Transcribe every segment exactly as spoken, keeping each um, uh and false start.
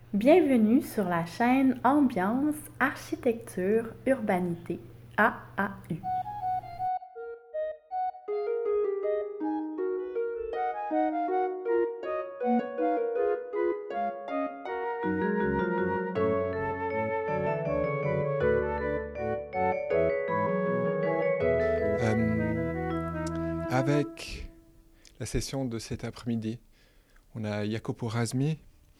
Bienvenue sur la chaîne Ambiance, Architecture, Urbanité, A A U. Euh, avec la session de cet après-midi, on a Jacopo Razmi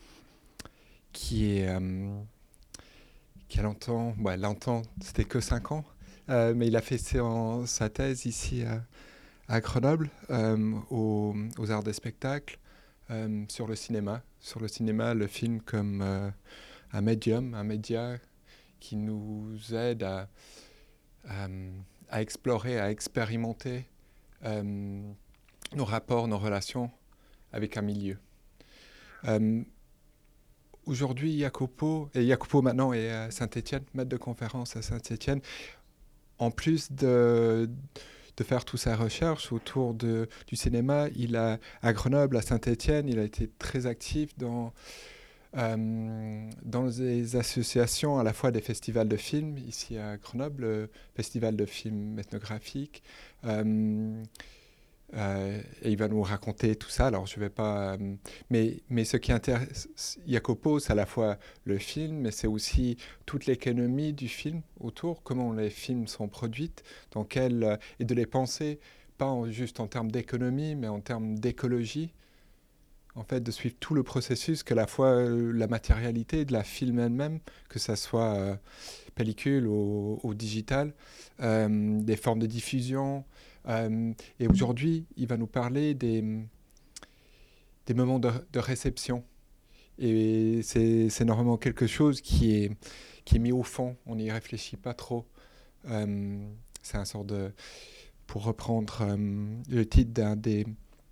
qui est euh, qui a longtemps, ouais, longtemps, c'était que cinq ans, euh, mais il a fait son, sa thèse ici à, à Grenoble, euh, aux, aux arts des spectacles, euh, sur le cinéma, sur le cinéma, le film comme euh, un médium, un média qui nous aide à, à, à explorer, à expérimenter euh, nos rapports, nos relations avec un milieu. Euh, Aujourd'hui, Jacopo, et Jacopo maintenant est à Saint-Étienne, maître de conférence à Saint-Étienne, en plus de, de faire toute sa recherche autour de, du cinéma, il a, à Grenoble, à Saint-Étienne, il a été très actif dans, euh, dans les associations, à la fois des festivals de films, ici à Grenoble, le festival de films ethnographiques, euh, Euh, et il va nous raconter tout ça. Alors, je vais pas. Euh, mais, mais ce qui intéresse Jacopo, c'est à la fois le film, mais c'est aussi toute l'économie du film autour, comment les films sont produits, dans quel, euh, et de les penser, pas en, juste en termes d'économie, mais en termes d'écologie. En fait, de suivre tout le processus, que la fois euh, la matérialité de la film elle-même, que ça soit euh, pellicule ou, ou digital, euh, des formes de diffusion. Euh, et aujourd'hui, il va nous parler des, des moments de, de réception. Et c'est, c'est normalement quelque chose qui est, qui est mis au fond. On n'y réfléchit pas trop. Euh, c'est un sort de... Pour reprendre euh, le titre d'un des...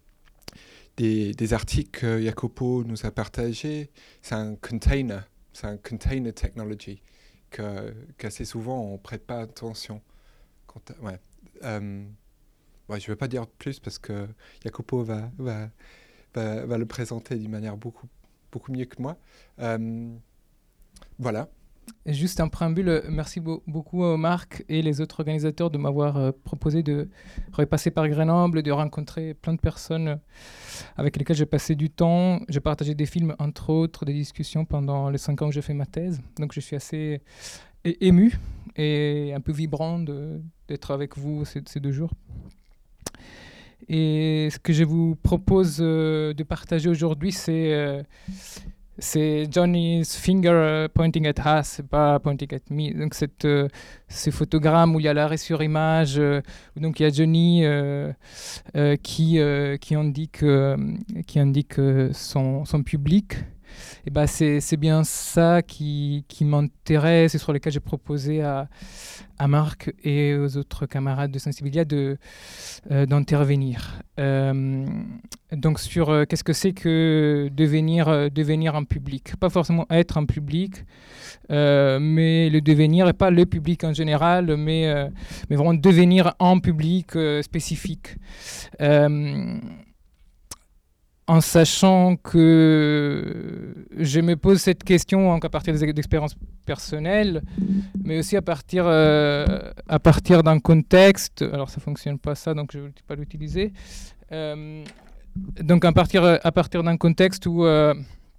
Des, des articles que Jacopo nous a partagés, c'est un container, c'est un container technology, que, qu'assez souvent on ne prête pas attention. Quand, ouais. Euh, ouais, je ne vais pas dire plus parce que Jacopo va, va, va, va le présenter d'une manière beaucoup, beaucoup mieux que moi. Euh, voilà. Et juste un préambule, merci bo- beaucoup à Marc et les autres organisateurs de m'avoir euh, proposé de repasser par Grenoble, de rencontrer plein de personnes avec lesquelles j'ai passé du temps. J'ai partagé des films, entre autres, des discussions pendant les cinq ans où j'ai fait ma thèse. Donc je suis assez é- ému et un peu vibrant de, d'être avec vous ces, ces deux jours. Et ce que je vous propose euh, de partager aujourd'hui, c'est... Euh, c'est Johnny's finger pointing at us, pas pointing at me. Donc cette, euh, ces photogrammes où il y a l'arrêt sur image, euh, où donc il y a Johnny euh, euh, qui, euh, qui indique, euh, qui indique euh, son, son public. Et ben c'est, c'est bien ça qui, qui m'intéresse et sur lequel j'ai proposé à, à Marc et aux autres camarades de Sensibilia de, euh, d'intervenir. Euh, donc sur euh, qu'est-ce que c'est que devenir, euh, devenir un public. Pas forcément être un public, euh, mais le devenir, et pas le public en général, mais, euh, mais vraiment devenir un public euh, spécifique. Euh, en sachant que je me pose cette question à partir des expériences personnelles, mais aussi à partir, euh, à partir d'un contexte. Alors ça ne fonctionne pas ça, donc je ne vais pas l'utiliser. Euh, donc à partir, à partir d'un contexte où euh,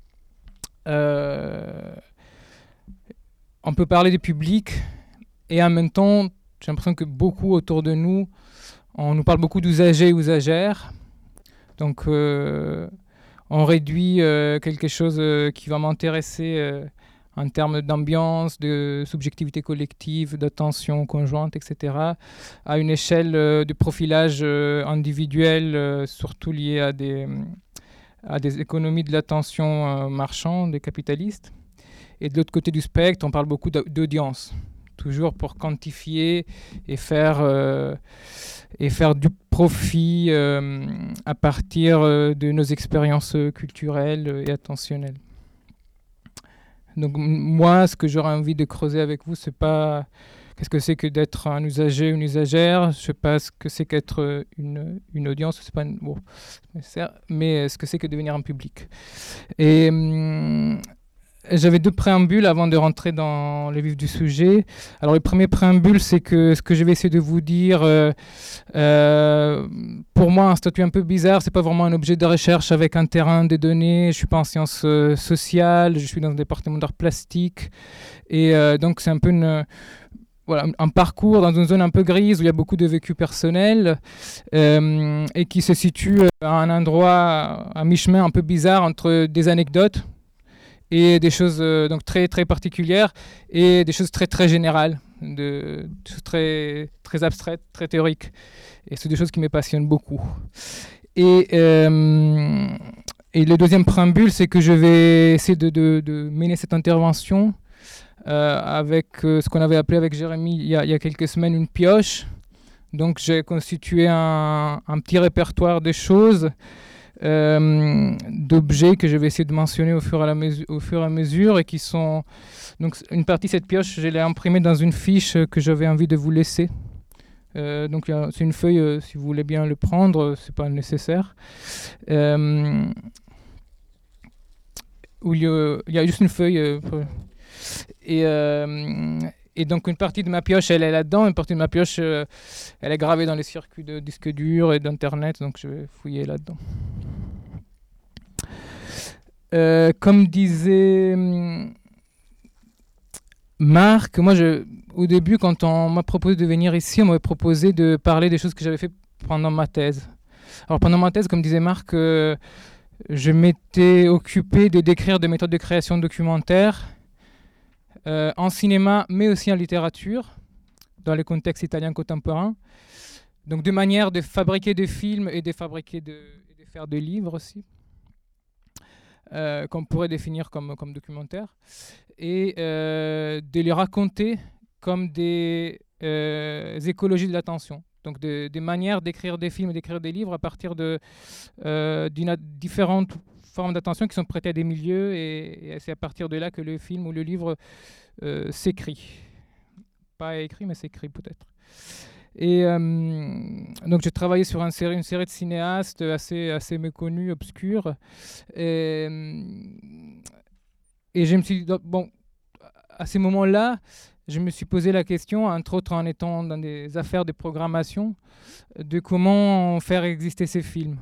euh, on peut parler du public et en même temps, j'ai l'impression que beaucoup autour de nous, on nous parle beaucoup d'usagers et usagères. Donc, euh, on réduit euh, quelque chose euh, qui va m'intéresser euh, en termes d'ambiance, de subjectivité collective, d'attention conjointe, et cetera, à une échelle euh, de profilage euh, individuel, euh, surtout lié à des, à des économies de l'attention euh, marchande, des capitalistes. Et de l'autre côté du spectre, on parle beaucoup d'audience, toujours pour quantifier et faire... Euh, et faire du profit euh, à partir euh, de nos expériences culturelles et attentionnelles. Donc moi, ce que j'aurais envie de creuser avec vous, c'est pas qu'est-ce que c'est que d'être un usager, une usagère, je sais pas ce que c'est qu'être une, une audience, c'est pas une, bon, mais ce que c'est que devenir un public. Et hum, j'avais deux préambules avant de rentrer dans le vif du sujet. Alors, le premier préambule, c'est que ce que je vais essayer de vous dire, euh, euh, pour moi, un statut un peu bizarre, c'est pas vraiment un objet de recherche avec un terrain de données. Je suis pas en sciences euh, sociales, je suis dans un département d'art plastique, et euh, donc c'est un peu une Voilà, un parcours dans une zone un peu grise où il y a beaucoup de vécu personnel euh, et qui se situe à un endroit à mi-chemin un peu bizarre entre des anecdotes et des choses euh, donc très très particulières et des choses très très générales, de, de choses très très abstraites, très théoriques. Et c'est des choses qui me passionnent beaucoup. Et euh, et le deuxième préambule, c'est que je vais essayer de, de, de mener cette intervention Euh, avec euh, ce qu'on avait appelé avec Jérémy il y, a, il y a quelques semaines une pioche. Donc j'ai constitué un, un petit répertoire de choses, euh, d'objets que je vais essayer de mentionner au fur, et à la mesure, au fur et à mesure et qui sont... Donc une partie de cette pioche, je l'ai imprimée dans une fiche que j'avais envie de vous laisser. Euh, donc c'est une feuille, euh, si vous voulez bien le prendre, c'est pas nécessaire. Euh, où il y, a, il y a juste une feuille... Euh, pour, Et, euh, et donc une partie de ma pioche, elle est là-dedans, une partie de ma pioche, euh, elle est gravée dans les circuits de disques durs et d'Internet, donc je vais fouiller là-dedans. Euh, comme disait Marc, moi, je, au début, quand on m'a proposé de venir ici, on m'avait proposé de parler des choses que j'avais fait pendant ma thèse. Alors pendant ma thèse, comme disait Marc, euh, je m'étais occupé de décrire des méthodes de création documentaire Euh, en cinéma, mais aussi en littérature, dans les contextes italiens contemporains. Donc, de manière de fabriquer des films et de fabriquer de, et de faire des livres aussi, euh, qu'on pourrait définir comme, comme documentaires, et euh, de les raconter comme des euh, écologies de l'attention. Donc, de, des manières d'écrire des films et d'écrire des livres à partir de euh, d'une différentes formes d'attention qui sont prêtées à des milieux, et, et c'est à partir de là que le film ou le livre euh, s'écrit. Pas écrit, mais s'écrit peut-être. Et euh, donc j'ai travaillé sur une série, une série de cinéastes assez, assez méconnus, obscurs. Et, et je me suis dit, bon, à ces moments-là, je me suis posé la question, entre autres en étant dans des affaires de programmation, de comment faire exister ces films.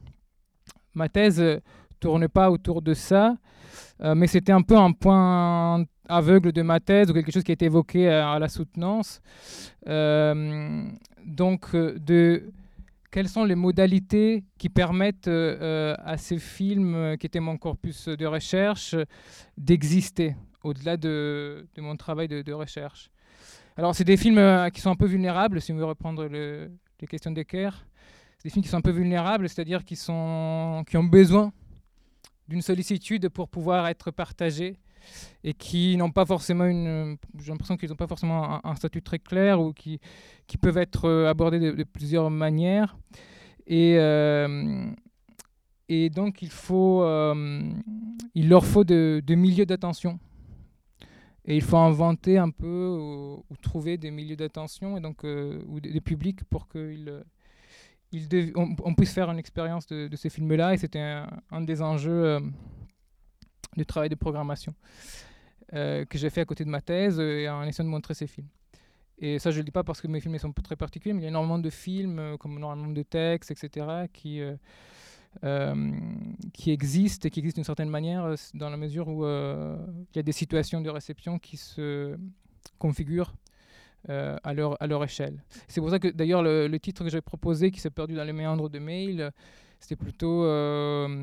Ma thèse ne tourne pas autour de ça, euh, mais c'était un peu un point aveugle de ma thèse ou quelque chose qui a été évoqué à, à la soutenance. Euh, donc, de quelles sont les modalités qui permettent euh, à ces films, euh, qui étaient mon corpus de recherche, d'exister au-delà de, de mon travail de, de recherche. Alors, c'est des films euh, qui sont un peu vulnérables, si on veut reprendre le, les questions d'Ecker. C'est des films qui sont un peu vulnérables, c'est-à-dire qui, sont, qui ont besoin d'une sollicitude pour pouvoir être partagés et qui n'ont pas forcément une... J'ai l'impression qu'ils n'ont pas forcément un, un statut très clair ou qui, qui peuvent être abordés de, de plusieurs manières. Et, euh, et donc, il, faut, euh, il leur faut de, de milieux d'attention. Et il faut inventer un peu ou, ou trouver des milieux d'attention et donc, euh, ou des, des publics pour qu'ils... Il dev... on, on puisse faire une expérience de, de ces films-là, et c'était un, un des enjeux euh, du travail de programmation euh, que j'ai fait à côté de ma thèse euh, en essayant de montrer ces films. Et ça, je ne le dis pas parce que mes films sont très particuliers, mais il y a énormément de films, euh, comme énormément de textes, et cetera, qui, euh, euh, qui existent et qui existent d'une certaine manière dans la mesure où euh, il y a des situations de réception qui se configurent Euh, à, leur, à leur échelle. C'est pour ça que d'ailleurs le, le titre que j'ai proposé, qui s'est perdu dans les méandres de mail, c'était plutôt euh,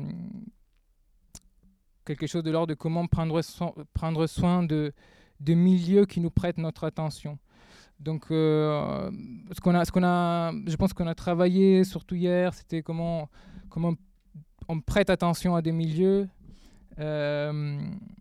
quelque chose de l'ordre de comment prendre, so prendre soin de, de milieux qui nous prêtent notre attention. Donc, euh, ce qu'on a, ce qu'on a, je pense qu'on a travaillé, surtout hier, c'était comment, comment on prête attention à des milieux. Euh,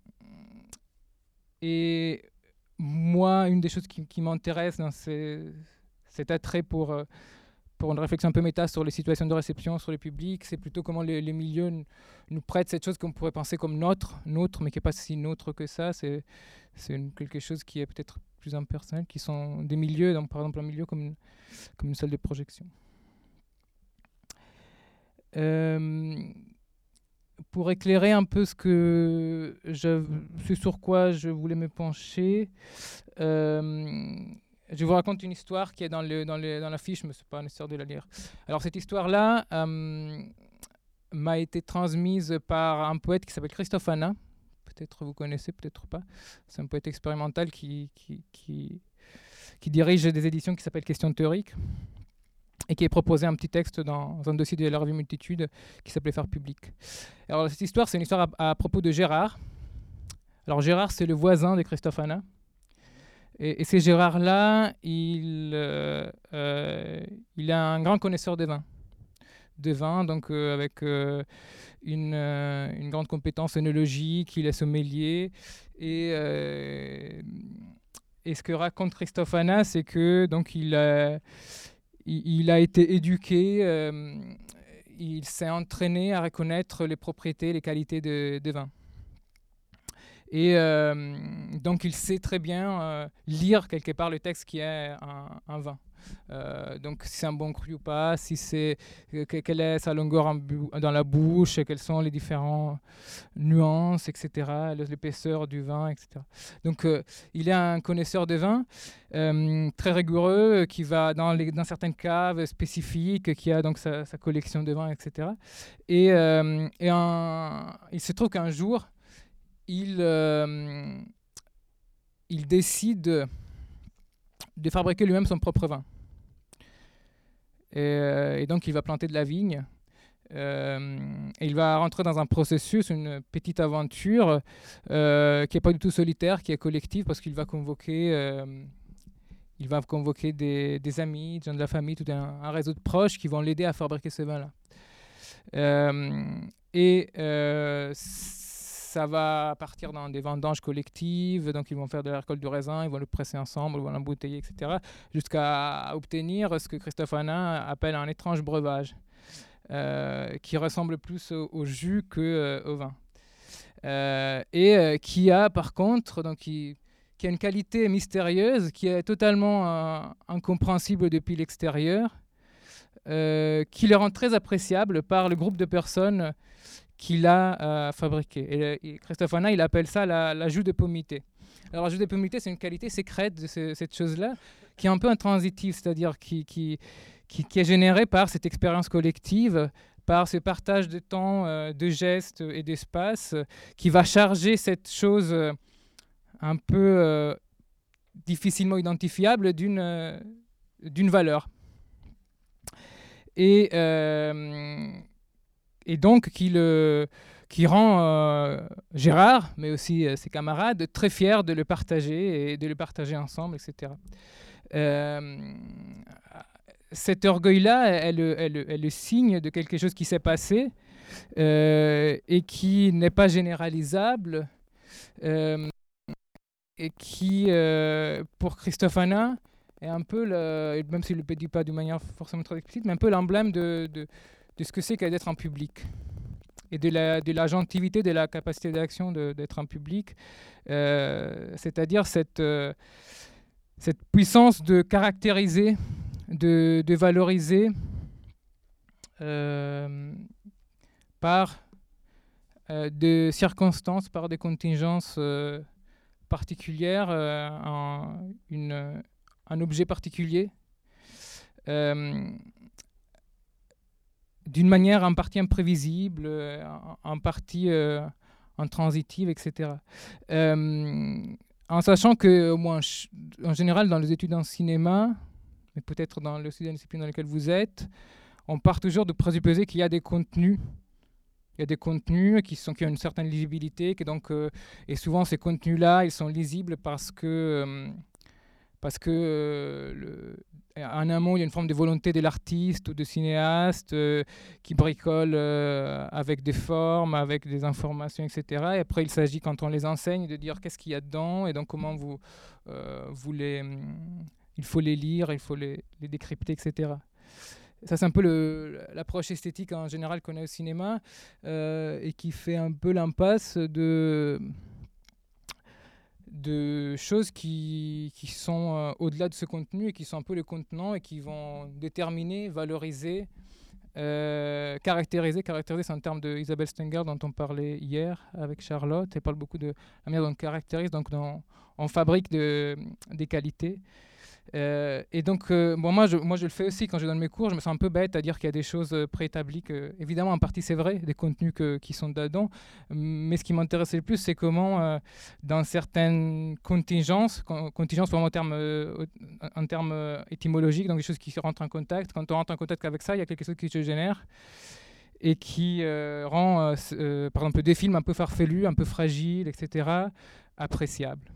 et moi, une des choses qui, qui m'intéresse dans ces, cet attrait pour, pour une réflexion un peu méta sur les situations de réception, sur les publics, c'est plutôt comment les, les milieux nous prêtent cette chose qu'on pourrait penser comme nôtre, nôtre, mais qui n'est pas si nôtre que ça. C'est, c'est une, quelque chose qui est peut-être plus impersonnel, qui sont des milieux, donc par exemple un milieu comme une, comme une salle de projection. Euh, pour éclairer un peu ce, que je, ce sur quoi je voulais me pencher, euh, je vous raconte une histoire qui est dans, le, dans, le, dans la fiche, mais ce n'est pas nécessaire de la lire. Alors cette histoire-là euh, m'a été transmise par un poète qui s'appelle Christophe Hanna. Peut-être vous connaissez, peut-être pas. C'est un poète expérimental qui, qui, qui, qui dirige des éditions qui s'appellent Questions théoriques et qui a proposé un petit texte dans un dossier de la revue Multitude qui s'appelait Faire public. Alors cette histoire, c'est une histoire à, à propos de Gérard. Alors Gérard, c'est le voisin de Christophe Hanna. Et, et c'est Gérard-là, il, euh, euh, il est un grand connaisseur de vin. De vin, donc euh, avec euh, une, euh, une grande compétence œnologique, il est sommelier. Et, euh, et ce que raconte Christophe Hanna, c'est que donc il a, il, il a été éduqué, euh, il s'est entraîné à reconnaître les propriétés, les qualités de, de vin. Et euh, donc il sait très bien euh, lire quelque part le texte qui est un, un vin. Euh, donc si c'est un bon cru ou pas, si c'est euh, quelle est sa longueur en bu- dans la bouche, quelles sont les différentes nuances, et cetera, l'épaisseur du vin, et cetera. Donc euh, il est un connaisseur de vin euh, très rigoureux qui va dans, les, dans certaines caves spécifiques, qui a donc sa, sa collection de vins, et cetera. Et, euh, et un, il se trouve qu'un jour, il, euh, il décide de fabriquer lui-même son propre vin. Et, euh, et donc, il va planter de la vigne. Euh, et il va rentrer dans un processus, une petite aventure euh, qui n'est pas du tout solitaire, qui est collective, parce qu'il va convoquer, euh, il va convoquer des, des amis, des gens de la famille, tout un, un réseau de proches qui vont l'aider à fabriquer ce vin-là. Euh, et euh, ça va partir dans des vendanges collectives, donc ils vont faire de la récolte du raisin, ils vont le presser ensemble, ils vont l'embouteiller, et cetera, jusqu'à obtenir ce que Christophe Hanna appelle un étrange breuvage, euh, qui ressemble plus au, au jus qu'au euh, vin. Euh, et euh, qui a par contre, donc, qui, qui a une qualité mystérieuse, qui est totalement euh, incompréhensible depuis l'extérieur, euh, qui le rend très appréciable par le groupe de personnes qu'il a euh, fabriqué. Et, et Christophe Hanna, il appelle ça la, la joue de pommité. Alors la joue de pommité, c'est une qualité secrète de ce, cette chose-là, qui est un peu intransitive, c'est-à-dire qui, qui, qui, qui est générée par cette expérience collective, par ce partage de temps, euh, de gestes et d'espace, euh, qui va charger cette chose euh, un peu euh, difficilement identifiable d'une, euh, d'une valeur. Et... Euh, Et donc, qui, le, qui rend euh, Gérard, mais aussi euh, ses camarades, très fiers de le partager et de le partager ensemble, et cetera. Euh, cet orgueil-là est, est, est, est le signe de quelque chose qui s'est passé euh, et qui n'est pas généralisable euh, et qui, euh, pour Christophe Hanna, est un peu, le, même s'il ne le dit pas d'une manière forcément très explicite, mais un peu l'emblème de... de de ce que c'est qu'être en public et de la, de la gentilité, de la capacité d'action de, d'être en public, euh, c'est-à-dire cette, euh, cette puissance de caractériser, de, de valoriser euh, par euh, des circonstances, par des contingences euh, particulières, euh, un, une, un objet particulier. Euh, d'une manière en partie imprévisible, en partie euh, intransitive, et cetera. Euh, en sachant que, au moins, en général, dans les études en cinéma, mais peut-être dans le sujet de discipline dans lequel vous êtes, on part toujours de présupposer qu'il y a des contenus. Il y a des contenus qui, sont, qui ont une certaine lisibilité, qui donc, euh, et souvent ces contenus-là, ils sont lisibles parce que, euh, parce que euh, le, en amont, il y a une forme de volonté de l'artiste ou de cinéaste euh, qui bricole euh, avec des formes, avec des informations, et cetera. Et après, il s'agit, quand on les enseigne, de dire qu'est-ce qu'il y a dedans et donc comment vous, euh, vous les... Il faut les lire, il faut les, les décrypter, et cetera. Ça, c'est un peu le, l'approche esthétique en général qu'on a au cinéma euh, et qui fait un peu l'impasse de... de choses qui, qui sont euh, au-delà de ce contenu et qui sont un peu le contenant et qui vont déterminer, valoriser euh, caractériser, caractériser c'est un terme de Isabelle Stenger dont on parlait hier avec Charlotte. Elle parle beaucoup de la manière dont on caractérise, donc dont on fabrique de, des qualités. Euh, et donc, euh, bon, moi, je, moi, je le fais aussi quand je donne mes cours. Je me sens un peu bête à dire qu'il y a des choses euh, préétablies. Que, évidemment, en partie, c'est vrai, des contenus que, qui sont dedans. Mais ce qui m'intéressait le plus, c'est comment, euh, dans certaines contingences, contingences vraiment en termes, euh, en termes euh, étymologiques, donc des choses qui se rentrent en contact, quand on rentre en contact avec ça, il y a quelque chose qui se génère et qui euh, rend, euh, euh, par exemple, des films un peu farfelus, un peu fragiles, et cetera, appréciables.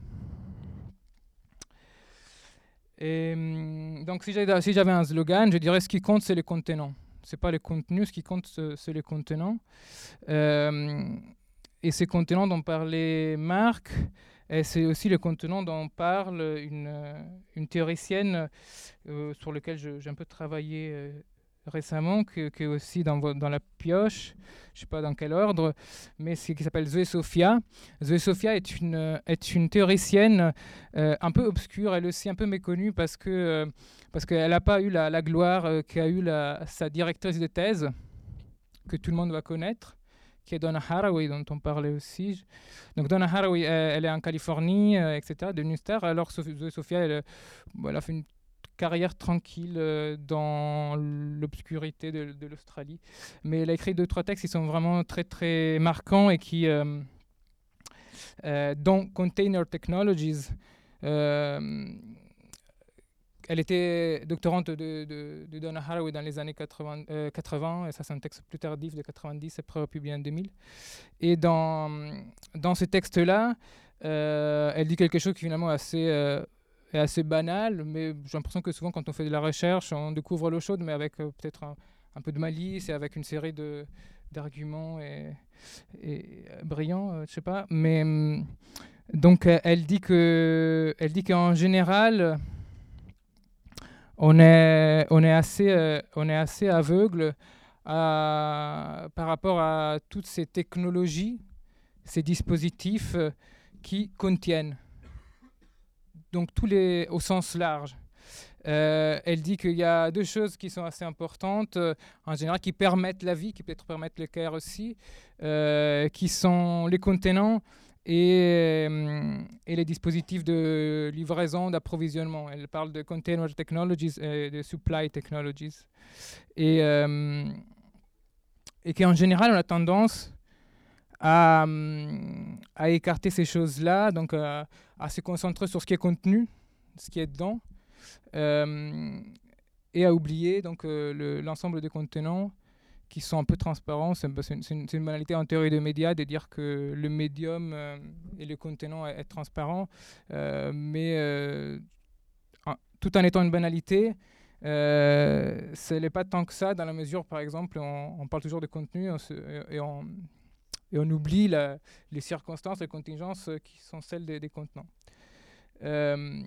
Et, donc si j'avais, si j'avais un slogan, je dirais ce qui compte, c'est les contenants. Ce n'est pas les contenus, ce qui compte, c'est les contenants. Euh, et ces contenants dont parlait Marc, et c'est aussi les contenants dont parle une, une théoricienne euh, sur laquelle je, j'ai un peu travaillé euh, récemment, qui, qui est aussi dans, dans la pioche, je ne sais pas dans quel ordre, mais c'est, qui s'appelle Zoé Sophia. Zoé Sophia est une, est une théoricienne euh, un peu obscure, elle aussi un peu méconnue parce, que, euh, parce qu'elle n'a pas eu la, la gloire euh, qu'a eu la, sa directrice de thèse, que tout le monde va connaître, qui est Donna Haraway, dont on parlait aussi. Donc Donna Haraway, elle, elle est en Californie, euh, et cetera, devenue star. Alors Zoé Sophia, elle, elle a fait une carrière tranquille euh, dans l'obscurité de, de l'Australie. Mais elle a écrit deux, trois textes qui sont vraiment très, très marquants et qui, euh, euh, dont Container Technologies. Euh, elle était doctorante de, de, de Donna Haraway dans les années quatre-vingts, euh, quatre-vingts, et ça c'est un texte plus tardif de quatre-vingt-dix, après publié en deux mille. Et dans, dans ce texte-là, euh, elle dit quelque chose qui finalement est assez... Euh, est assez banal, mais j'ai l'impression que souvent quand on fait de la recherche, on découvre l'eau chaude, mais avec euh, peut-être un, un peu de malice et avec une série de, d'arguments et, et euh, brillants, euh, je sais pas. Mais donc elle dit que, elle dit qu'en général, on est, on est assez, euh, on est assez aveugle à, par rapport à toutes ces technologies, ces dispositifs euh, qui contiennent. Donc tous les, au sens large. Euh, elle dit qu'il y a deux choses qui sont assez importantes, euh, en général, qui permettent la vie, qui peut-être permettent le care aussi, euh, qui sont les contenants et, euh, et les dispositifs de livraison, d'approvisionnement. Elle parle de container technologies et de supply technologies. Et, euh, et qu'en général, on a tendance à, à écarter ces choses-là, donc à, à se concentrer sur ce qui est contenu, ce qui est dedans, euh, et à oublier donc, euh, le, l'ensemble des contenants qui sont un peu transparents. C'est, c'est, une, c'est, une, c'est une banalité en théorie de médias de dire que le médium euh, et le contenant est, est transparent, euh, mais euh, en, tout en étant une banalité, euh, ce n'est pas tant que ça, dans la mesure, par exemple, on, on parle toujours de contenu on se, et on Et on oublie la, les circonstances, les contingences euh, qui sont celles des, des contenants. Euh,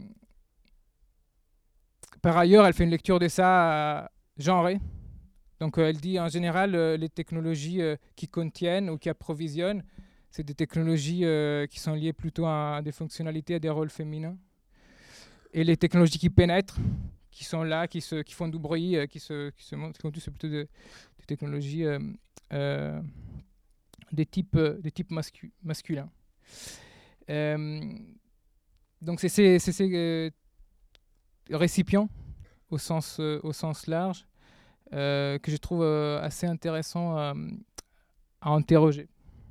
par ailleurs, elle fait une lecture de ça euh, genrée. Donc euh, elle dit en général, euh, les technologies euh, qui contiennent ou qui approvisionnent, c'est des technologies euh, qui sont liées plutôt à, à des fonctionnalités, à des rôles féminins. Et les technologies qui pénètrent, qui sont là, qui, se, qui font du bruit, euh, qui se, qui se montrent, c'est plutôt des de technologies... Euh, euh, des types, des types mascu- masculins. Euh, donc c'est ces, c'est ces euh, récipients au sens, euh, au sens large euh, que je trouve euh, assez intéressant à, à interroger.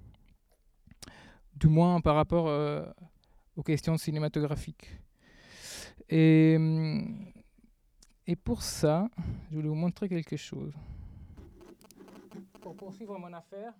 Du moins par rapport euh, aux questions cinématographiques. Et, et pour ça, je voulais vous montrer quelque chose. Pour poursuivre mon affaire,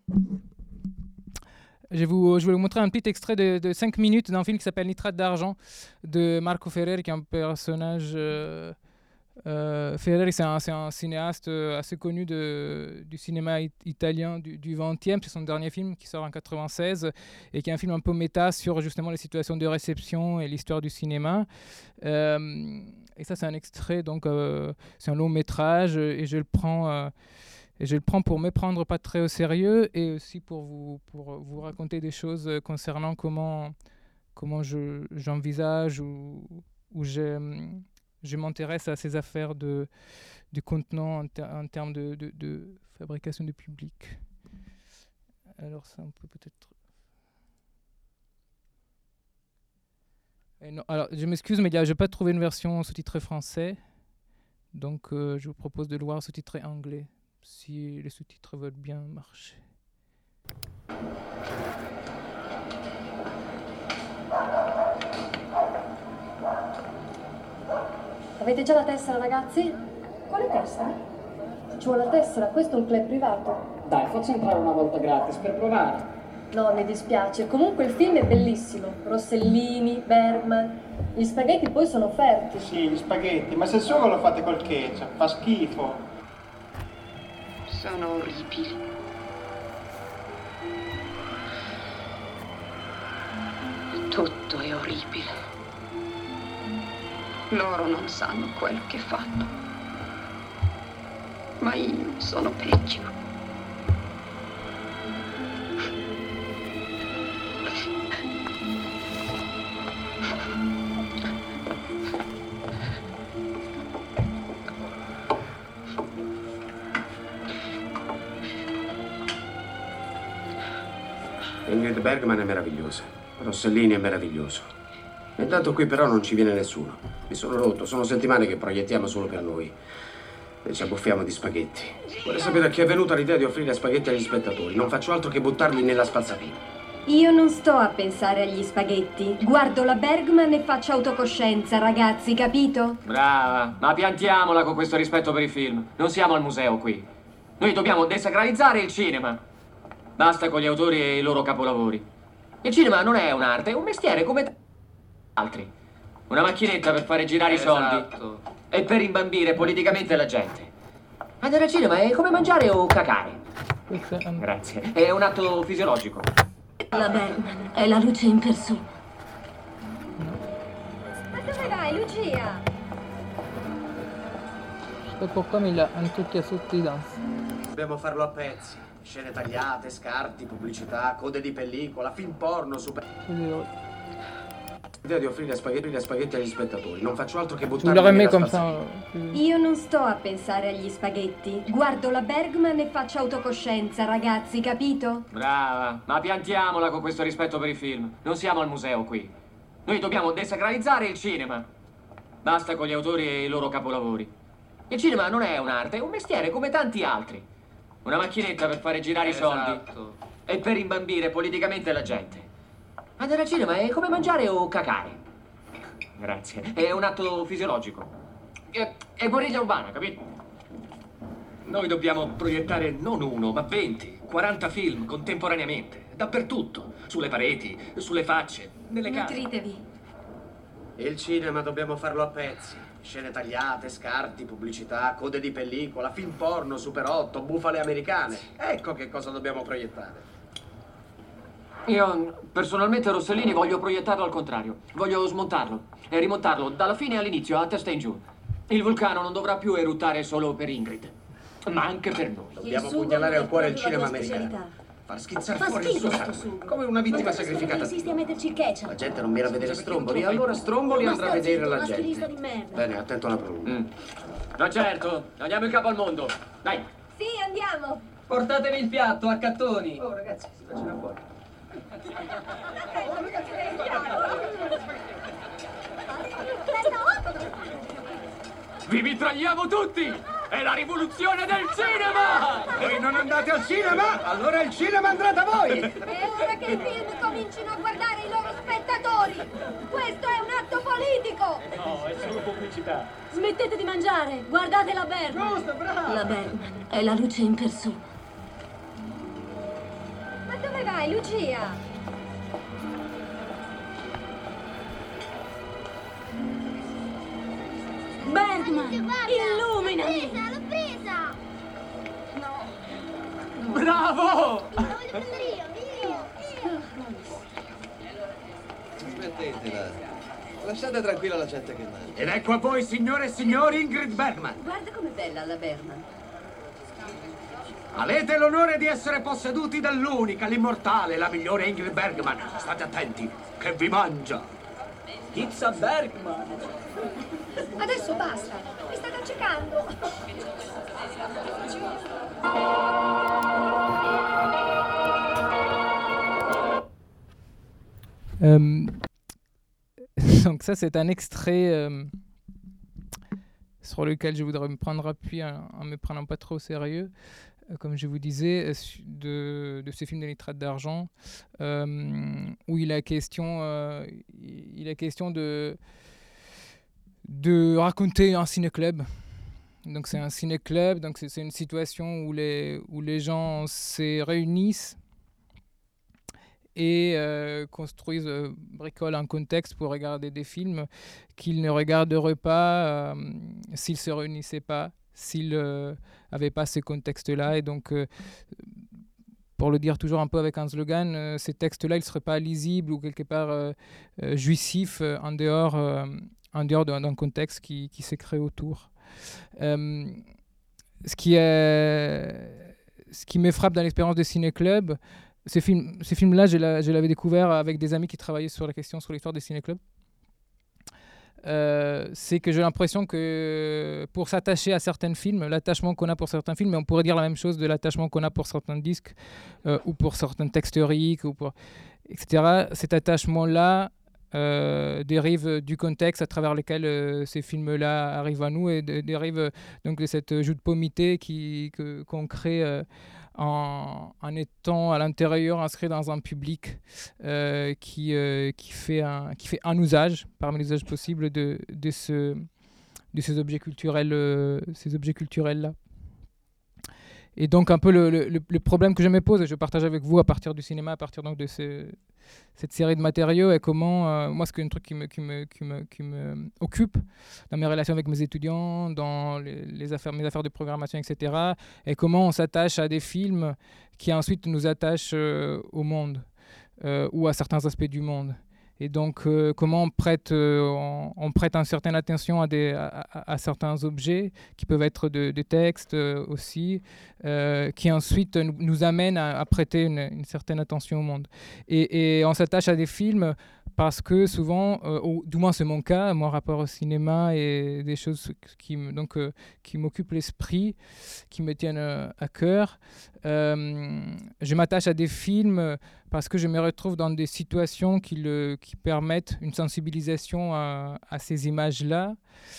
Je vais, vous, je vais vous montrer un petit extrait de, de cinq minutes d'un film qui s'appelle Nitrate d'argent de Marco Ferreri, qui est un personnage... Euh, euh, Ferreri, c'est un, c'est un cinéaste assez connu de, du cinéma it- italien du, du vingtième. C'est son dernier film qui sort en quatre-vingt-seize et qui est un film un peu méta sur justement les situations de réception et l'histoire du cinéma. Euh, et ça, c'est un extrait, donc euh, c'est un long métrage et je le prends... Euh, Et je le prends pour me prendre pas très au sérieux et aussi pour vous, pour vous raconter des choses concernant comment, comment je, j'envisage ou, ou, j'ai, je m'intéresse à ces affaires de, de contenant en, ter- en termes de, de, de fabrication de public. Alors ça, on peut peut-être... Et non, alors, je m'excuse, mais je n'ai pas trouvé une version sous-titrée français. Donc, euh, je vous propose de le voir sous-titré anglais, si les sous-titres veulent bien marcher. Avete già la tessera, ragazzi? Quale tessera? Ci vuole la tessera, questo è un club privato. Dai, faccia entrare una volta gratis per provare. No, mi dispiace. Comunque il film è bellissimo. Rossellini, Bergman. Gli spaghetti poi sono offerti. Sì, gli spaghetti, ma se il sugo lo fate col ketchup, fa schifo. Sono orribili. Tutto è orribile. Loro non sanno quello che fanno. Ma io sono peggio. Ingrid Bergman è meravigliosa, Rossellini è meraviglioso. Intanto qui però non ci viene nessuno. Mi sono rotto, sono settimane che proiettiamo solo per noi. E ci abbuffiamo di spaghetti. Vorrei sapere a chi è venuta l'idea di offrire spaghetti agli spettatori. Non faccio altro che buttarli nella spazzatura. Io non sto a pensare agli spaghetti. Guardo la Bergman e faccio autocoscienza, ragazzi, capito? Brava, ma piantiamola con questo rispetto per i film. Non siamo al museo qui. Noi dobbiamo desacralizzare il cinema. Basta con gli autori e i loro capolavori. Il cinema non è un'arte, è un mestiere come t- altri. Una macchinetta per fare girare Esatto. i soldi e per imbambire politicamente la gente. Andare al cinema è come mangiare o cacare. Questo è un- Grazie, è un atto fisiologico. La Bergman è la luce in persona. Ma dove vai, Lucia? Je sais pas pourquoi, mais il a un truc qui a sauté dans... Dobbiamo farlo a pezzi. Scene tagliate, scarti, pubblicità, code di pellicola, film porno, super... L'idea di offrire spaghetti, spaghetti agli spettatori. Non faccio altro che Tu buttarli le remets nella comme spazzatura. ça. euh, Io non sto a pensare agli spaghetti. Guardo la Bergman e faccio autocoscienza, ragazzi, capito? Brava, ma piantiamola con questo rispetto per i film. Non siamo al museo qui. Noi dobbiamo desacralizzare il cinema. Basta con gli autori e i loro capolavori. Il cinema non è un'arte, è un mestiere come tanti altri. Una macchinetta per fare girare i soldi e per imbambire politicamente la gente. Andare al cinema è come mangiare o cacare. Grazie, è un atto fisiologico. È, è guerriglia urbana, capito? Noi dobbiamo proiettare non uno, ma venti, quaranta film contemporaneamente, dappertutto, sulle pareti, sulle facce, nelle case. Nutritevi. Il cinema dobbiamo farlo a pezzi. Scene tagliate, scarti, pubblicità, code di pellicola, film porno, super otto, bufale americane. Ecco che cosa dobbiamo proiettare. Io personalmente Rossellini voglio proiettarlo al contrario. Voglio smontarlo e rimontarlo dalla fine all'inizio, a testa in giù. Il vulcano non dovrà più eruttare solo per Ingrid, ma anche per noi. Dobbiamo pugnalare al cuore il cinema americano. Far schizzare Fa fuori il schifo suo sto sangue, sugo. come una vittima Ma cosa sacrificata. insisti a metterci il ketchup? La gente non mira a vedere Stromboli, allora Stromboli Ma andrà a sta vedere zitto, la maschilista gente. di merda. Bene, attento alla pronuncia. Mm. Ma certo, andiamo in capo al mondo. Dai. Sì, andiamo. Portatevi il piatto, accattoni. Oh ragazzi, si faccia fuori. Vi mitragliamo tutti! È la rivoluzione del cinema! Voi non andate al cinema? Allora il cinema andrà da voi! È ora che i film comincino a guardare i loro spettatori. Questo è un atto politico. No, è solo pubblicità. Smettete di mangiare, guardate la Bergman. Giusto, bravo! La Bergman è la luce in persona. Ma dove vai, Lucia? Bergman, illuminami! L'ho presa! Bravo! La voglio prendere io, io, io! Smettetela. Lasciate tranquilla la gente che mangia. Ed ecco a voi, signore e signori, Ingrid Bergman. Guarda com'è bella la Bergman. Avete l'onore di essere posseduti dall'unica, l'immortale, la migliore Ingrid Bergman. State attenti, che vi mangia. Pizza Bergman. Adesso basta, mi state accecando. Euh, donc ça, c'est un extrait euh, sur lequel je voudrais me prendre appui en, en me prenant pas trop au sérieux. Euh, comme je vous disais, de, de ce film de Nitrate d'argent, euh, où il a question, euh, il a question de, de raconter un ciné-club. Donc c'est un ciné-club, donc c'est, c'est une situation où les, où les gens se réunissent et euh, construisent, euh, bricolent un contexte pour regarder des films qu'ils ne regarderaient pas euh, s'ils ne se réunissaient pas, s'ils n'avaient euh, pas ce contexte-là. Et donc, euh, pour le dire toujours un peu avec un slogan, euh, ces textes-là, ils ne seraient pas lisibles ou quelque part euh, euh, jouissifs euh, en dehors, euh, en dehors d'un, d'un contexte qui, qui s'est créé autour. Euh, ce, qui est, ce qui me frappe dans l'expérience de ciné-club, Ces films, ces films-là, je, la, je l'avais découvert avec des amis qui travaillaient sur la question, sur l'histoire des ciné-clubs. Euh, c'est que j'ai l'impression que pour s'attacher à certains films, l'attachement qu'on a pour certains films, mais on pourrait dire la même chose de l'attachement qu'on a pour certains disques euh, ou pour certains textes lyriques, ou pour, et cetera. Cet attachement-là euh, dérive du contexte à travers lequel euh, ces films-là arrivent à nous et de, dérive euh, donc de cette joue de pommité qui, que, qu'on crée euh, En, en étant à l'intérieur, inscrit dans un public euh, qui, euh, qui, fait un, qui fait un usage, parmi les usages possibles, de, de, ce, de ces objets culturels, euh, ces objets culturels-là. Et donc, un peu le, le, le problème que je me pose, et je partage avec vous à partir du cinéma, à partir donc de ce, cette série de matériaux, est comment, euh, moi, c'est un truc qui me, qui, me, qui, me, qui me occupe dans mes relations avec mes étudiants, dans les, les affaires, mes affaires de programmation, et cetera, et comment on s'attache à des films qui ensuite nous attachent euh, au monde euh, ou à certains aspects du monde. Et donc, euh, comment on prête, euh, on, on prête une certaine attention à, des, à, à, à certains objets qui peuvent être de, de textes euh, aussi, euh, qui ensuite nous, nous amènent à, à prêter une, une certaine attention au monde. Et, et on s'attache à des films parce que souvent, euh, ou du moins c'est mon cas, mon rapport au cinéma et des choses qui, donc, euh, qui m'occupent l'esprit, qui me tiennent euh, à cœur. Euh, je m'attache à des films parce que je me retrouve dans des situations qui, le, qui permettent une sensibilisation à, à ces images-là.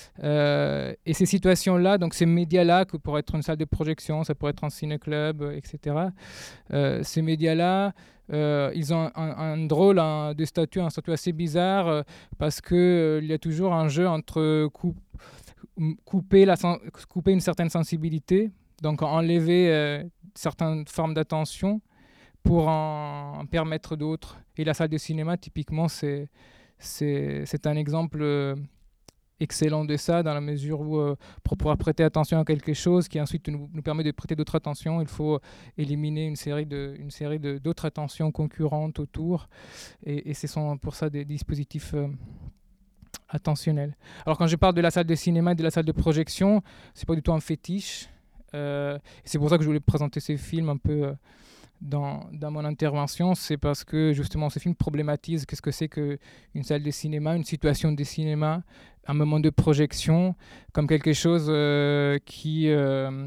Euh, et ces situations-là, donc ces médias-là, que pourrait être une salle de projection, ça pourrait être un ciné-club, et cetera. Euh, ces médias-là, euh, ils ont un, un drôle un, de statut, un statut assez bizarre, euh, parce qu'il euh, y a toujours un jeu entre coup, couper, la, couper une certaine sensibilité, donc enlever euh, certaines formes d'attention, pour en permettre d'autres. Et la salle de cinéma, typiquement, c'est, c'est, c'est un exemple euh, excellent de ça, dans la mesure où, euh, pour pouvoir prêter attention à quelque chose qui ensuite nous, nous permet de prêter d'autres attentions, il faut éliminer une série, de, une série de, d'autres attentions concurrentes autour. Et, et ce sont pour ça des dispositifs euh, attentionnels. Alors, quand je parle de la salle de cinéma et de la salle de projection, ce n'est pas du tout un fétiche. Euh, et c'est pour ça que je voulais présenter ces films un peu... Euh, Dans, dans mon intervention, c'est parce que justement ce film problématise qu'est-ce que c'est qu'une salle de cinéma, une situation de cinéma, un moment de projection, comme quelque chose euh, qui, euh,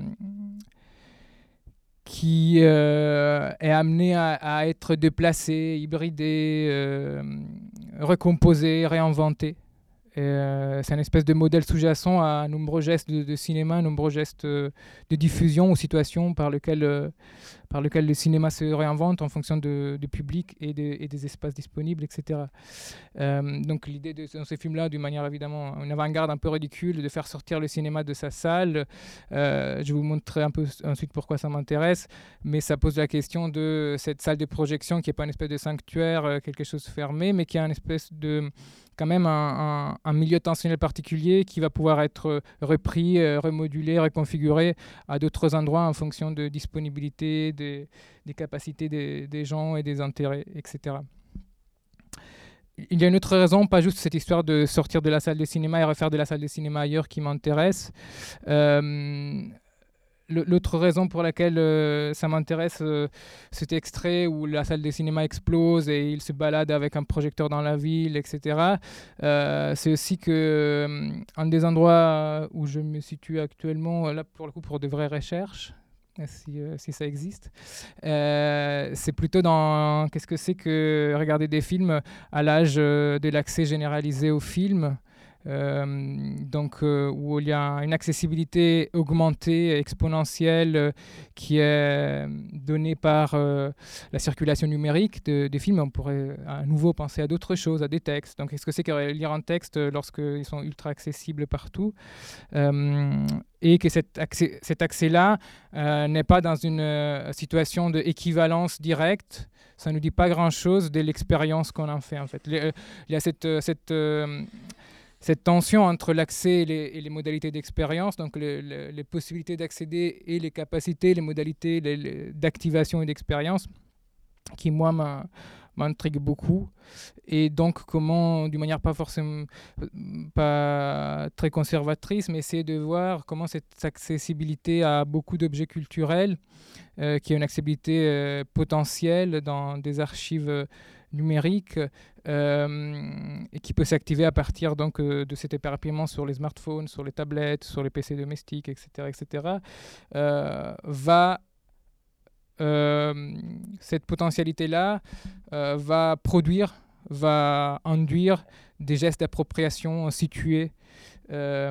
qui euh, est amené à, à être déplacé, hybridé, euh, recomposé, réinventé. Et, euh, c'est une espèce de modèle sous-jacent à nombreux gestes de, de cinéma, nombreux gestes euh, de diffusion ou situations par lesquels, euh, par lesquels le cinéma se réinvente en fonction de, de public et, de, et des espaces disponibles, et cetera. Euh, donc l'idée de dans ces films-là, d'une manière évidemment, une avant-garde un peu ridicule, de faire sortir le cinéma de sa salle. Euh, je vais vous montrer un peu ensuite pourquoi ça m'intéresse, mais ça pose la question de cette salle de projection qui n'est pas une espèce de sanctuaire, euh, quelque chose fermé, mais qui est une espèce de... quand même un, un, un milieu tensionnel particulier qui va pouvoir être repris, euh, remodulé, reconfiguré à d'autres endroits en fonction de disponibilité, des, des capacités des, des gens et des intérêts, et cetera. Il y a une autre raison, pas juste cette histoire de sortir de la salle de cinéma et refaire de la salle de cinéma ailleurs qui m'intéresse. Euh, l'autre raison pour laquelle euh, ça m'intéresse, euh, cet extrait où la salle de cinéma explose et il se balade avec un projecteur dans la ville, et cetera. Euh, c'est aussi que euh, un des endroits où je me situe actuellement, là pour le coup pour de vraies recherches, si, euh, si ça existe, euh, c'est plutôt dans qu'est-ce que c'est que regarder des films à l'âge euh, de l'accès généralisé aux films. Euh, donc euh, où il y a une accessibilité augmentée, exponentielle, euh, qui est donnée par euh, la circulation numérique de, des films. On pourrait à nouveau penser à d'autres choses, à des textes. Donc, qu'est-ce que c'est que lire un texte lorsqu'ils sont ultra accessibles partout, euh, et que cet, accès, cet accès-là euh, n'est pas dans une euh, situation d'équivalence directe. Ça ne nous dit pas grand-chose de l'expérience qu'on en fait, en fait. Il y a cette... cette euh, cette tension entre l'accès et les, et les modalités d'expérience, donc le, le, les possibilités d'accéder et les capacités, les modalités les, les, d'activation et d'expérience, qui, moi, m'intrigue beaucoup. Et donc, comment, d'une manière pas forcément pas très conservatrice, mais essayer de voir comment cette accessibilité à beaucoup d'objets culturels, euh, qui a une accessibilité euh, potentielle dans des archives euh, numérique, euh, et qui peut s'activer à partir donc, euh, de cet éparpillement sur les smartphones, sur les tablettes, sur les P C domestiques, et cetera, et cetera, euh, va, euh, cette potentialité-là euh, va produire, va induire des gestes d'appropriation situés, euh,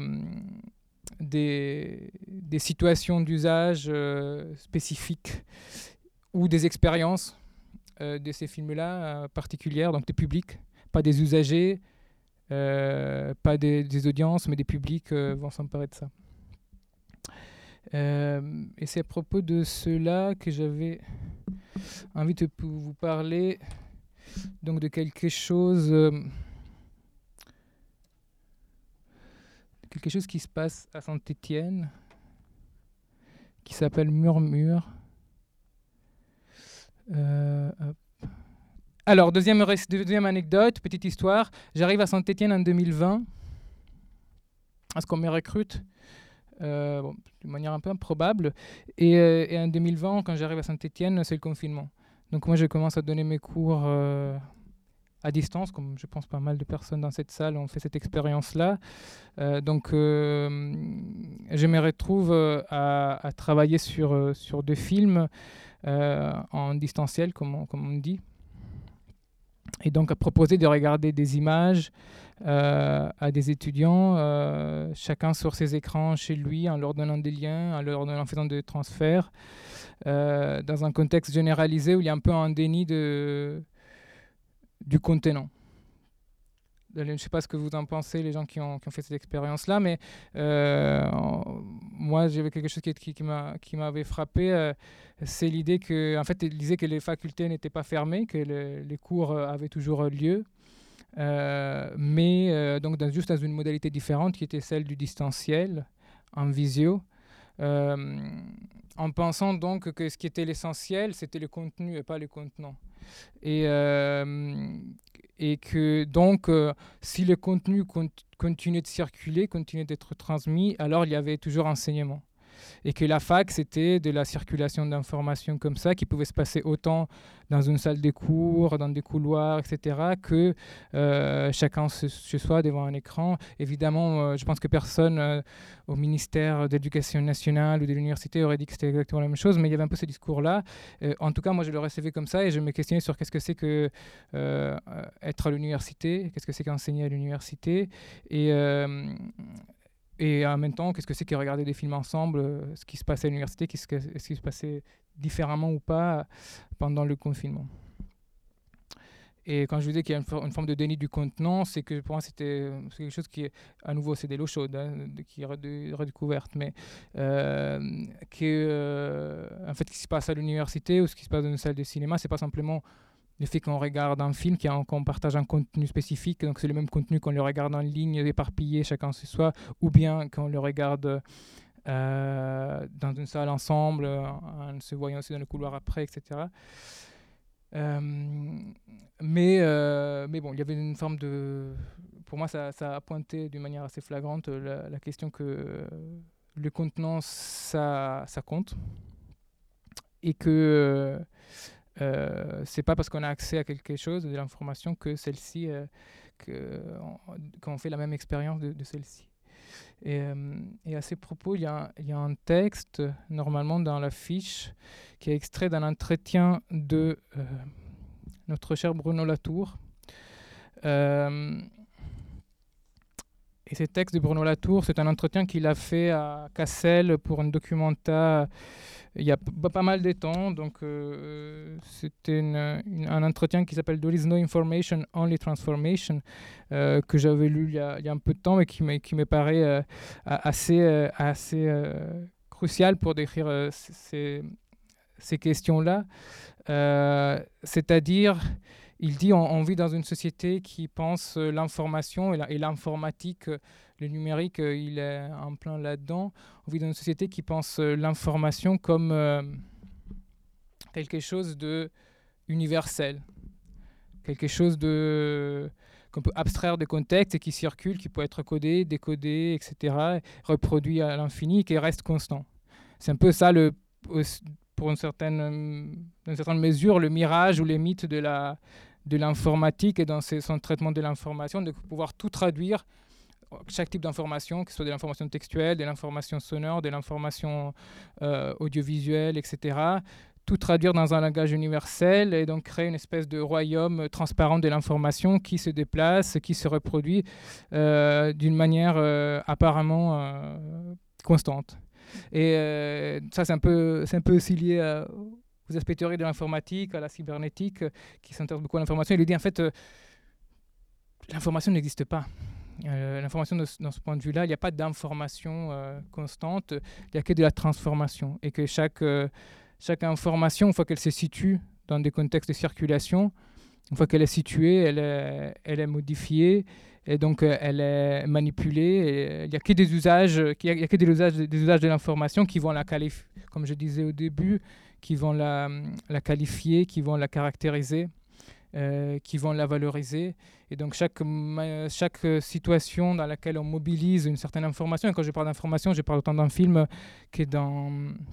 des, des situations d'usage euh, spécifiques ou des expériences Euh, de ces films-là euh, particulières, donc des publics, pas des usagers, euh, pas des, des audiences, mais des publics euh, vont s'emparer de ça. Euh, et c'est à propos de cela que j'avais envie de vous parler, donc de quelque chose, euh, quelque chose qui se passe à Saint-Étienne, qui s'appelle Murmure. Euh, Alors, deuxième, deuxième anecdote, petite histoire. J'arrive à Saint-Étienne en deux mille vingt. Est-ce qu'on me recrute euh, bon, de manière un peu improbable. Et, euh, et en deux mille vingt, quand j'arrive à Saint-Étienne, c'est le confinement. Donc moi, je commence à donner mes cours euh, à distance, comme je pense pas mal de personnes dans cette salle ont fait cette expérience-là. Euh, donc, euh, je me retrouve euh, à, à travailler sur, euh, sur deux films Euh, en distanciel, comme on, comme on dit, et donc à proposer de regarder des images euh, à des étudiants, euh, chacun sur ses écrans chez lui, en leur donnant des liens, en leur en faisant des transferts, euh, dans un contexte généralisé où il y a un peu un déni de, du contenant. Je ne sais pas ce que vous en pensez, les gens qui ont, qui ont fait cette expérience-là, mais euh, moi, j'avais quelque chose qui, qui, qui, m'a, qui m'avait frappé. Euh, c'est l'idée que, en fait, il disait que les facultés n'étaient pas fermées, que le, les cours avaient toujours lieu, euh, mais euh, donc dans, juste dans une modalité différente, qui était celle du distanciel, en visio, euh, en pensant donc que ce qui était l'essentiel, c'était le contenu et pas le contenant. Et euh, et que donc, euh, si le contenu cont- continuait de circuler, continuait d'être transmis, alors il y avait toujours enseignement. Et que la fac, c'était de la circulation d'informations comme ça, qui pouvait se passer autant dans une salle de cours, dans des couloirs, et cetera, que euh, chacun chez soi devant un écran. Évidemment, euh, je pense que personne euh, au ministère de l'Éducation nationale ou de l'université aurait dit que c'était exactement la même chose, mais il y avait un peu ce discours-là. Euh, en tout cas, moi, je le recevais comme ça et je me questionnais sur qu'est-ce que c'est que euh, être à l'université, qu'est-ce que c'est qu'enseigner à l'université. Et... Euh, Et en même temps, qu'est-ce que c'est que regarder des films ensemble, euh, ce qui se passait à l'université, qu'est-ce que, est-ce qui se passait différemment ou pas pendant le confinement. Et quand je vous dis qu'il y a une, for- une forme de déni du contenant, c'est que pour moi, c'était c'est quelque chose qui est, à nouveau, c'est de l'eau chaude, hein, de, qui est redé- redécouverte, mais euh, que, euh, en fait, ce qui se passe à l'université ou ce qui se passe dans une salle de cinéma, c'est pas simplement le fait qu'on regarde un film, qu'on partage un contenu spécifique, donc c'est le même contenu qu'on le regarde en ligne, éparpillé, chacun chez soi, ou bien qu'on le regarde euh, dans une salle ensemble, en se voyant aussi dans le couloir après, et cetera. Euh, mais, euh, mais bon, il y avait une forme de... Pour moi, ça, ça a pointé d'une manière assez flagrante la, la question que le contenant, ça, ça compte. Et que euh, c'est pas parce qu'on a accès à quelque chose, de l'information, que celle-ci, euh, que, on, qu'on fait la même expérience de, de celle-ci. Et, euh, et à ces propos, il y, y a un texte, normalement dans la fiche, qui est extrait d'un entretien de euh, notre cher Bruno Latour. Euh, et ce texte de Bruno Latour, c'est un entretien qu'il a fait à Cassel pour un documentaire il y a p- pas mal de temps. Donc, euh, c'était une, une, un entretien qui s'appelle « There is no information, only transformation euh, », que j'avais lu il y, a, il y a un peu de temps et qui me, qui me paraît euh, assez, euh, assez euh, crucial pour décrire euh, ces, ces questions-là. Euh, c'est-à-dire, il dit on, on vit dans une société qui pense euh, l'information et, la, et l'informatique, euh, le numérique, euh, il est en plein là-dedans. On vit dans une société qui pense euh, l'information comme euh, quelque chose de universel, quelque chose de qu'on peut abstraire des contextes et qui circule, qui peut être codé, décodé, et cetera, reproduit à l'infini et qui reste constant. C'est un peu ça, le, pour une certaine, dans une certaine mesure, le mirage ou les mythes de, la, de l'informatique et dans ses, son traitement de l'information, de pouvoir tout traduire, chaque type d'information, que ce soit de l'information textuelle, de l'information sonore, de l'information euh, audiovisuelle, et cetera, tout traduire dans un langage universel et donc créer une espèce de royaume transparent de l'information qui se déplace, qui se reproduit euh, d'une manière euh, apparemment euh, constante. Et euh, ça, c'est un peu, c'est un peu aussi lié à, aux aspects théoriques de l'informatique, à la cybernétique, euh, qui s'intéressent beaucoup à l'information. Il dit en fait, euh, l'information n'existe pas. Euh, l'information, de, dans ce point de vue-là, il n'y a pas d'information euh, constante, il n'y a que de la transformation. Et que chaque, euh, chaque information, une fois qu'elle se situe dans des contextes de circulation, une fois qu'elle est située, elle est, elle est modifiée. Et donc, euh, elle est manipulée. Il n'y a que des usages, il y a, il y a que des usages, des usages de l'information qui vont la qualifier, comme je disais au début, qui vont la, la qualifier, qui vont la caractériser, euh, qui vont la valoriser. Et donc, chaque, chaque situation dans laquelle on mobilise une certaine information, et quand je parle d'information, je parle autant d'un film que dans,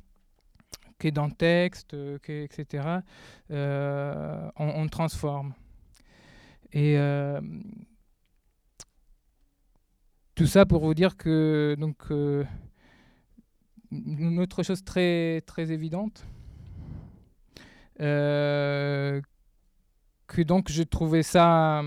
que dans texte, que, et cetera, euh, on, on transforme. Et... Euh, Tout ça pour vous dire que donc euh, une autre chose très très évidente, euh, que donc j'ai trouvé ça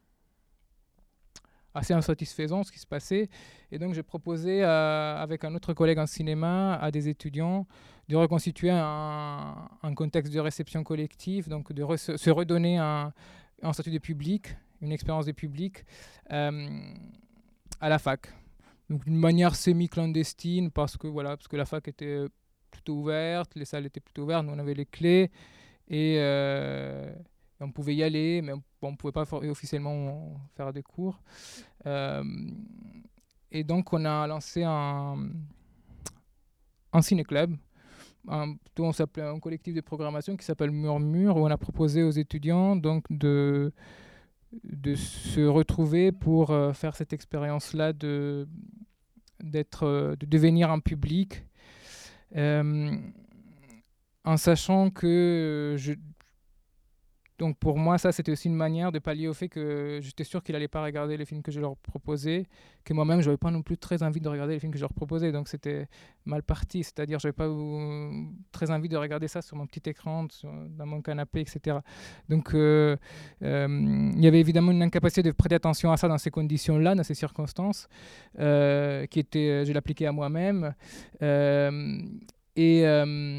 assez insatisfaisant ce qui se passait, et donc j'ai proposé euh, avec un autre collègue en cinéma à des étudiants de reconstituer un, un contexte de réception collective, donc de re- se redonner un, un statut de public, une expérience de public. Euh, à la fac, donc d'une manière semi-clandestine parce que voilà, parce que la fac était plutôt ouverte, les salles étaient plutôt ouvertes, nous on avait les clés et euh, on pouvait y aller, mais on ne pouvait pas for- officiellement faire des cours. Euh, et donc on a lancé un, un ciné-club, un, on s'appelait un collectif de programmation qui s'appelle Murmure, où on a proposé aux étudiants donc de de se retrouver pour euh, faire cette expérience-là de, d'être, euh, de devenir un public, euh, en sachant que je, donc pour moi ça c'était aussi une manière de pallier au fait que j'étais sûr qu'ils n'allaient pas regarder les films que je leur proposais, que moi-même je n'avais pas non plus très envie de regarder les films que je leur proposais, donc c'était mal parti, c'est-à-dire je n'avais pas euh, très envie de regarder ça sur mon petit écran, sur, dans mon canapé, et cetera. Donc euh, euh, il y avait évidemment une incapacité de prêter attention à ça dans ces conditions-là, dans ces circonstances, euh, qui était, je l'appliquais à moi-même, euh, et, euh,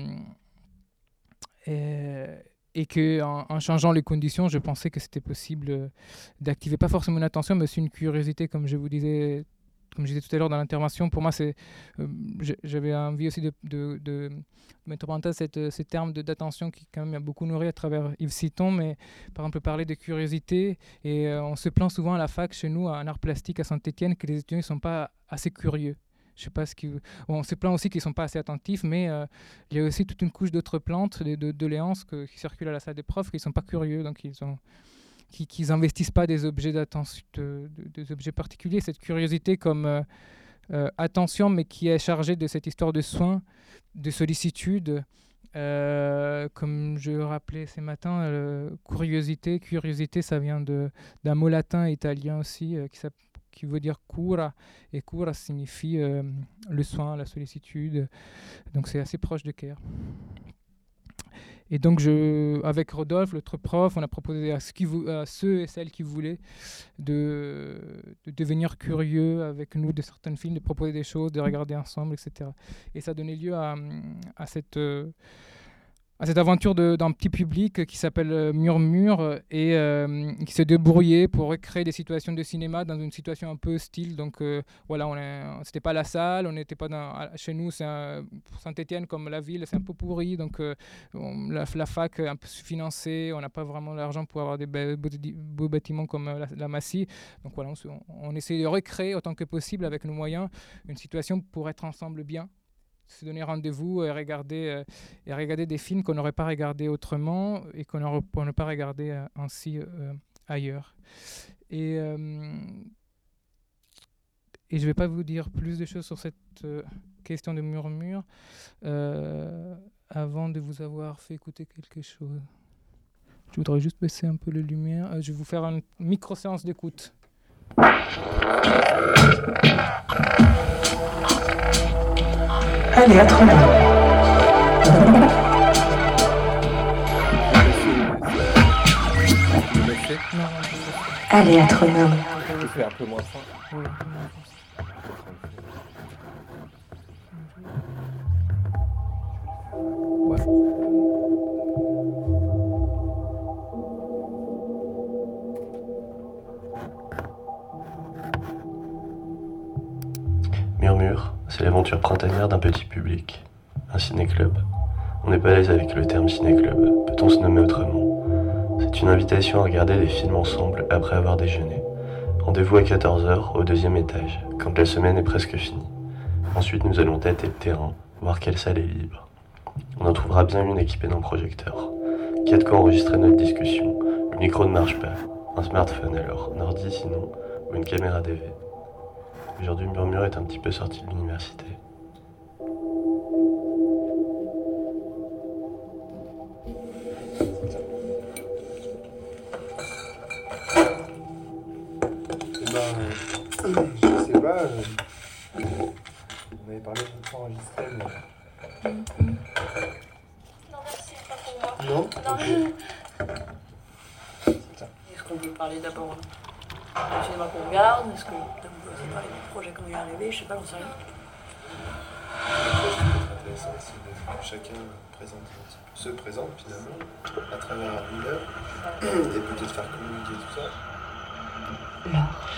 et et qu'en en changeant les conditions, je pensais que c'était possible d'activer pas forcément une attention, mais aussi une curiosité, comme je vous disais, comme je disais tout à l'heure dans l'intervention. Pour moi, c'est, euh, j'avais envie aussi de, de, de mettre en parenthèse cette, ces termes de, d'attention qui quand même a beaucoup nourri à travers Yves Citon, mais par exemple parler de curiosité. Et euh, on se plaint souvent à la fac, chez nous, en art plastique à Saint-Étienne, que les étudiants ne sont pas assez curieux. Je sais pas ce qui... Bon, on se plaint aussi qu'ils ne sont pas assez attentifs, mais euh, il y a aussi toute une couche d'autres plantes, de, de, de léances que, qui circulent à la salle des profs, qui ne sont pas curieux, donc ils ont, qui n'investissent pas des objets d'attention, de, de, des objets particuliers. Cette curiosité comme, euh, euh, attention, mais qui est chargé de cette histoire de soins, de sollicitude. Euh, comme je le rappelais ce matin, euh, curiosité, curiosité, ça vient de, d'un mot latin et italien aussi, euh, qui, qui veut dire cura, et cura signifie euh, le soin, la sollicitude, donc c'est assez proche de care. Et donc, je, avec Rodolphe, l'autre prof, on a proposé à, ce qui, à ceux et celles qui voulaient de, de devenir curieux avec nous de certains films, de proposer des choses, de regarder ensemble, et cetera. Et ça a donné lieu à, à cette... Euh, à cette aventure de, d'un petit public qui s'appelle euh, Murmure et euh, qui s'est débrouillé pour recréer des situations de cinéma dans une situation un peu hostile. Donc euh, voilà, on est, c'était pas la salle, on n'était pas dans, chez nous, c'est un, pour Saint-Étienne comme la ville, c'est un peu pourri. Donc euh, on, la, la fac est un peu sous-financée, on n'a pas vraiment l'argent pour avoir des beaux, beaux bâtiments comme la, la Massy. Donc voilà, on, on essaie de recréer autant que possible avec nos moyens une situation pour être ensemble bien. Se donner rendez-vous et regarder, euh, et regarder des films qu'on n'aurait pas regardés autrement et qu'on n'aurait pas regardés euh, ainsi euh, ailleurs. Et, euh, et je ne vais pas vous dire plus de choses sur cette euh, question de Murmure euh, avant de vous avoir fait écouter quelque chose. Je voudrais juste baisser un peu les lumières. Euh, je vais vous faire une micro-séance d'écoute. Allez, à trop bien. Allez, à trop bien. Je fais un peu moins fin. Oui. Ouais. Murmure, c'est l'aventure printanière d'un petit public, un ciné-club. On n'est pas à l'aise avec le terme ciné-club, peut-on se nommer autrement? C'est une invitation à regarder des films ensemble après avoir déjeuné. Rendez-vous à quatorze heures au deuxième étage, quand la semaine est presque finie. Ensuite nous allons tâter le terrain, voir quelle salle est libre. On en trouvera bien une équipée d'un projecteur. Qui a de quoi enregistrer notre discussion? Le micro ne marche pas. Un smartphone alors, un ordi sinon, ou une caméra D V. Aujourd'hui, Murmure est un petit peu sorti de l'université. Eh ben, euh, je sais pas. Euh, on avait parlé de pas enregistrer, mais. Non, merci, pas pour moi. Non? Non. Est-ce qu'on peut parler d'abord du cinéma qu'on regarde? Est-ce qu'on peut aussi parler du projet qu'on vient arriver? Je sais pas, j'en sais rien. Intéressant aussi de chacun présente, se présente finalement à travers une heure et peut-être faire communiquer tout ça. L'or.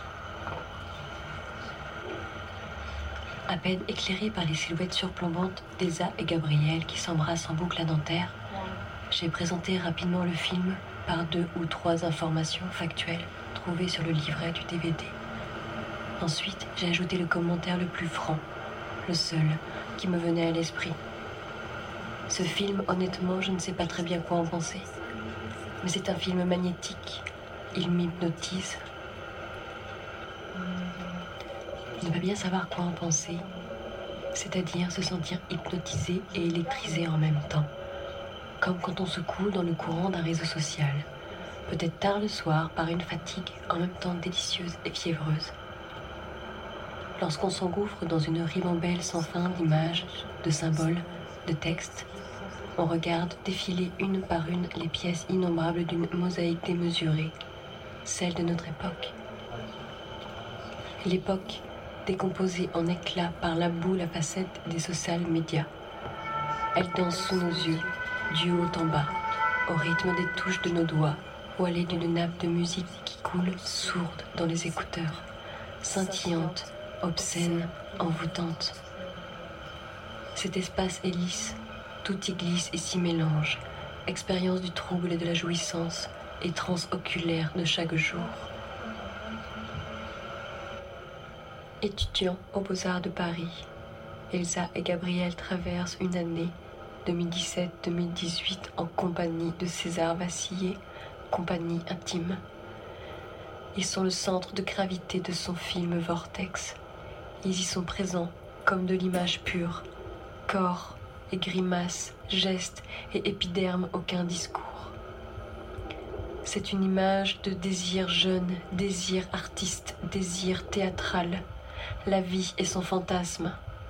À peine éclairée par les silhouettes surplombantes d'Elsa et Gabriel qui s'embrassent en boucle à Nanterre, j'ai présenté rapidement le film par deux ou trois informations factuelles trouvées sur le livret du D V D. Ensuite, j'ai ajouté le commentaire le plus franc, le seul qui me venait à l'esprit. Ce film, honnêtement, je ne sais pas très bien quoi en penser. Mais c'est un film magnétique. Il m'hypnotise. Ne pas bien savoir quoi en penser, c'est-à-dire se sentir hypnotisé et électrisé en même temps. Comme quand on se coule dans le courant d'un réseau social. Peut-être tard le soir, par une fatigue en même temps délicieuse et fiévreuse. Lorsqu'on s'engouffre dans une ribambelle sans fin d'images, de symboles, de textes, on regarde défiler une par une les pièces innombrables d'une mosaïque démesurée, celle de notre époque. L'époque décomposée en éclats par la boue la facette des social médias. Elle danse sous nos yeux, du haut en bas, au rythme des touches de nos doigts, voilée d'une nappe de musique qui coule sourde dans les écouteurs, scintillante, obscène, envoûtante. Cet espace est lisse, tout y glisse et s'y mélange, expérience du trouble et de la jouissance, et transe oculaire de chaque jour. Étudiants aux Beaux-Arts de Paris, Elsa et Gabriel traversent une année deux mille dix-sept deux mille dix-huit en compagnie de César Vacillé, compagnie intime. Ils sont le centre de gravité de son film Vortex. Ils y sont présents, comme de l'image pure. Corps et grimaces, gestes et épiderme, aucun discours. C'est une image de désir jeune, désir artiste, désir théâtral. La vie et son fantasme.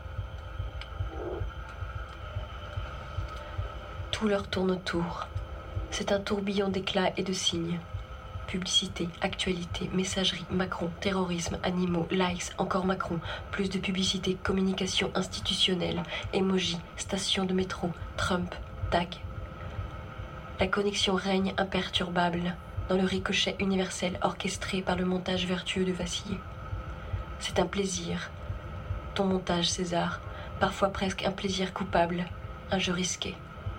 Tout leur tourne autour. C'est un tourbillon d'éclats et de signes. Publicité, actualité, messagerie, Macron, terrorisme, animaux, likes, encore Macron, plus de publicité, communication institutionnelle, emoji, station de métro, Trump, tag. La connexion règne imperturbable dans le ricochet universel orchestré par le montage vertueux de Vaciller. C'est un plaisir, ton montage, César, parfois presque un plaisir coupable, un jeu risqué.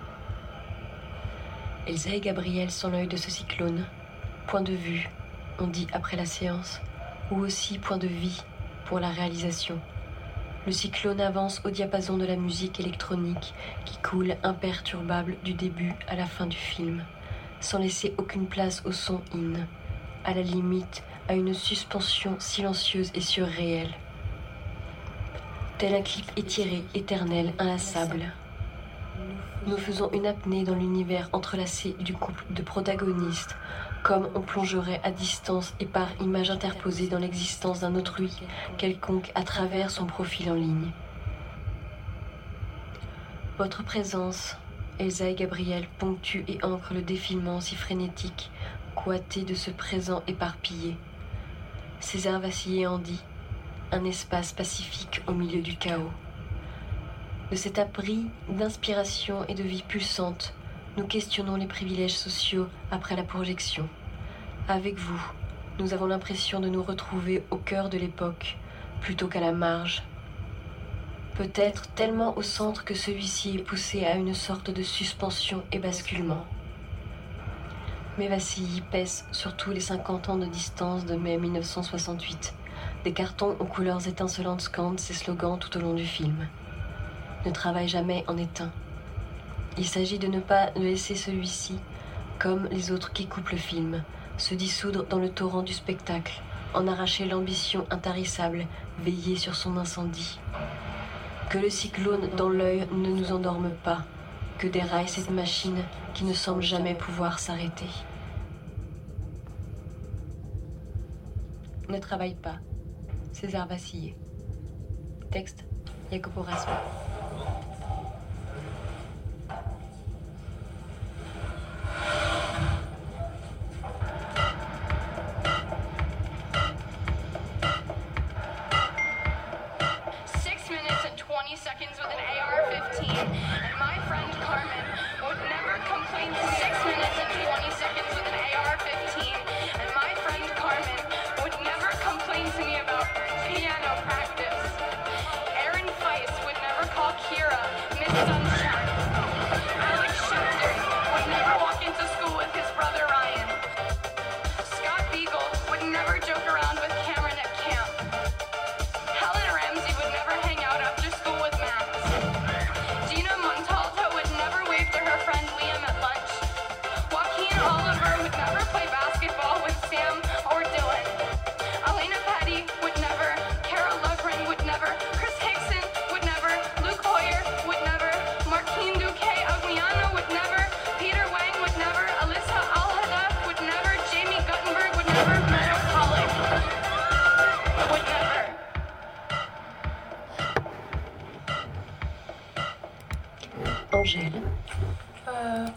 Elsa et Gabriel sont l'œil de ce cyclone. Point de vue, on dit après la séance, ou aussi point de vie pour la réalisation. Le cyclone avance au diapason de la musique électronique qui coule imperturbable du début à la fin du film, sans laisser aucune place au son in, à la limite à une suspension silencieuse et surréelle. Tel un clip étiré, éternel, inlassable. Nous faisons une apnée dans l'univers entrelacé du couple de protagonistes, comme on plongerait à distance et par image interposée dans l'existence d'un autrui quelconque à travers son profil en ligne. Votre présence, Elsa et Gabriel, ponctue et ancre le défilement si frénétique, coîté de ce présent éparpillé. César Vaciller en dit, un espace pacifique au milieu du chaos. De cet abri d'inspiration et de vie pulsante, nous questionnons les privilèges sociaux après la projection. Avec vous, nous avons l'impression de nous retrouver au cœur de l'époque, plutôt qu'à la marge. Peut-être tellement au centre que celui-ci est poussé à une sorte de suspension et basculement. Mais Vaciller pèse sur tous les cinquante ans de distance de mai mille neuf cent soixante-huit. Des cartons aux couleurs étincelantes scandent ses slogans tout au long du film. Ne travaille jamais en éteint. Il s'agit de ne pas laisser celui-ci, comme les autres qui coupent le film, se dissoudre dans le torrent du spectacle, en arracher l'ambition intarissable, veiller sur son incendie. Que le cyclone dans l'œil ne nous endorme pas, que déraille cette machine qui ne semble jamais pouvoir s'arrêter. Ne travaille pas. César Vaciller. Texte, Jacopo Rasmi. Seconds with an A R fifteen, and my friend Carmen would never complain to me. Six minutes and twenty seconds with an A R fifteen, and my friend Carmen would never complain to me about piano practice. Aaron Feist would never call Kira Miss Sunshine. Alex Schefter would never walk into school with his brother Ryan. Scott Beagle would never joke around with Cameron at camp. Helen Ramsey would never hang out after school with Max. Gina Montalto would never wave to her friend Liam at lunch. Joaquin Oliver would never play basketball with Sam or Dylan. Elena Petty would never. Cara Lovren would never. Chris Hickson would never. Luke Hoyer would never. Marquine Duque Aguiano would never. Peter Wang would never. Alyssa Al-Hadaf would never. Jamie Guttenberg would never. Meadow Pollock would never. Angèle. Euh,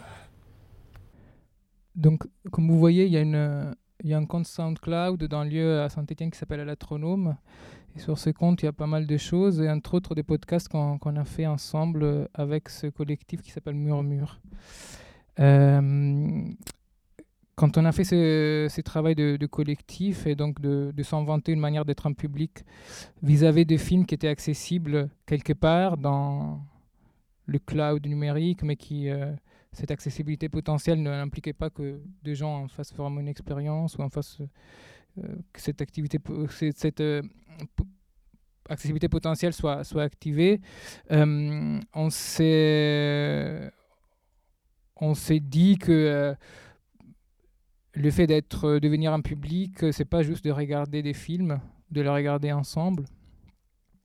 Donc, comme vous voyez, il y a, une, il y a un compte SoundCloud d'un lieu à Saint-Étienne qui s'appelle Alatronome. Et sur ce compte, il y a pas mal de choses, et entre autres des podcasts qu'on, qu'on a fait ensemble avec ce collectif qui s'appelle Murmure. Euh, quand on a fait ce, ce travail de, de collectif, et donc de, de s'inventer une manière d'être en public vis-à-vis des films qui étaient accessibles quelque part dans le cloud numérique, mais qui... Euh, cette accessibilité potentielle n'impliquait pas que des gens en fassent vraiment une expérience ou en fassent euh, que cette activité, cette, cette euh, p- accessibilité potentielle soit, soit activée. Euh, on s'est, on s'est dit que euh, le fait d'être, de venir en public, c'est pas juste de regarder des films, de les regarder ensemble.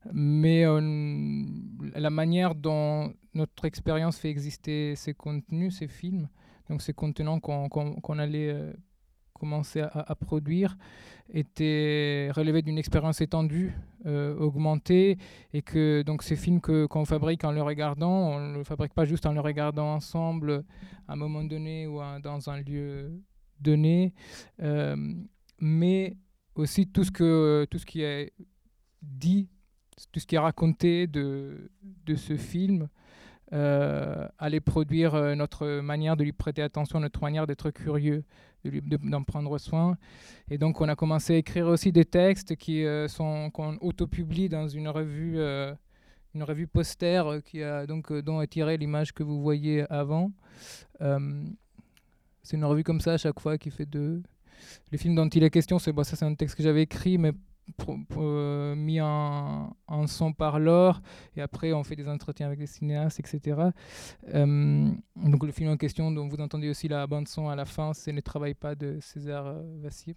mais on, la manière dont notre expérience fait exister ces contenus, ces films, donc ces contenants qu'on, qu'on, qu'on allait euh, commencer à, à produire, était relevé d'une expérience étendue, euh, augmentée, et que donc ces films que, qu'on fabrique en le regardant, on ne le fabrique pas juste en le regardant ensemble à un moment donné ou à, dans un lieu donné, euh, mais aussi tout ce, que, tout ce qui est dit, tout ce qui est raconté de, de ce film, euh, allait produire euh, notre manière de lui prêter attention, notre manière d'être curieux, de lui, de, d'en prendre soin. Et donc on a commencé à écrire aussi des textes qui euh, sont, qu'on autopublie dans une revue, euh, une revue poster euh, qui a, donc, euh, dont est tirée l'image que vous voyez avant. Euh, c'est une revue comme ça à chaque fois qui fait deux. Le film dont il est question, c'est, bon, ça c'est un texte que j'avais écrit, mais Pour, pour, euh, mis en, en son par Laure, et après on fait des entretiens avec les cinéastes, et cetera. Euh, donc le film en question, dont vous entendez aussi la bande-son à la fin, c'est Ne travaille pas de César euh, Vassier.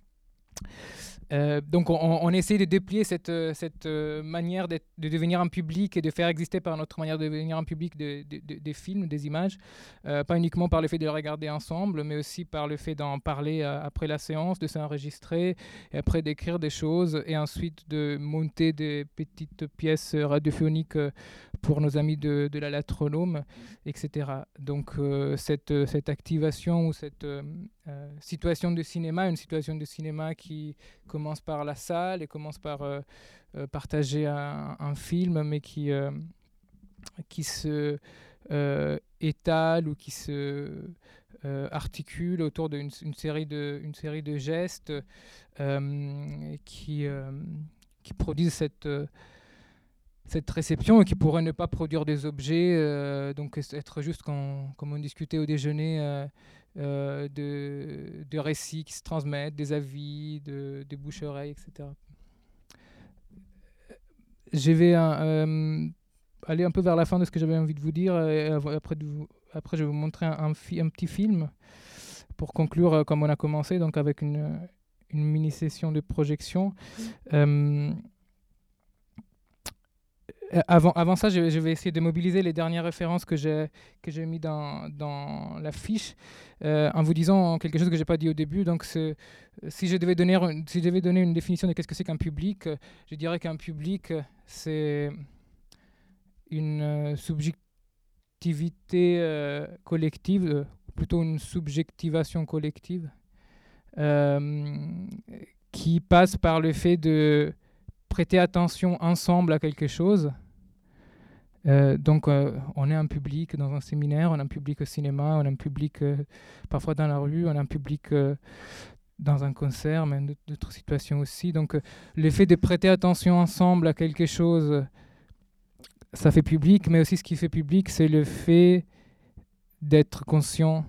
Euh, donc on, on essaie de déplier cette, cette euh, manière de devenir un public et de faire exister par notre manière de devenir un public de, de, de, des films, des images, euh, pas uniquement par le fait de les regarder ensemble, mais aussi par le fait d'en parler euh, après la séance, de s'enregistrer, et après d'écrire des choses, et ensuite de monter des petites pièces radiophoniques pour nos amis de, de la Latronome, et cetera. Donc euh, cette, cette activation ou cette euh, euh, situation de cinéma, une situation de cinéma qui commence par la salle et commence par euh, euh, partager un, un film, mais qui, euh, qui se euh, étale ou qui se euh, articule autour d'une une série, de, une série de gestes euh, qui, euh, qui produisent cette, euh, cette réception et qui pourraient ne pas produire des objets, euh, donc être juste, quand, comme on discutait au déjeuner, euh, Euh, de, de récits qui se transmettent, des avis, de, de bouche-oreille, et cetera. Je vais euh, aller un peu vers la fin de ce que j'avais envie de vous dire, et après, de vous, après je vais vous montrer un, un, fi- un petit film pour conclure euh, comme on a commencé, donc avec une, une mini-session de projection. Euh, Avant, avant ça, je, je vais essayer de mobiliser les dernières références que j'ai, que j'ai mis dans, dans la fiche, euh, en vous disant quelque chose que je n'ai pas dit au début. Donc, c'est, si, je devais donner, si je devais donner une définition de qu'est-ce que c'est qu'un public, je dirais qu'un public, c'est une euh, subjectivité euh, collective, euh, plutôt une subjectivation collective, euh, qui passe par le fait de prêter attention ensemble à quelque chose. Euh, donc euh, on est un public dans un séminaire, on est un public au cinéma, on est un public euh, parfois dans la rue, on est un public euh, dans un concert, mais d'autres situations aussi. Donc euh, le fait de prêter attention ensemble à quelque chose, ça fait public, mais aussi ce qui fait public, c'est le fait d'être conscient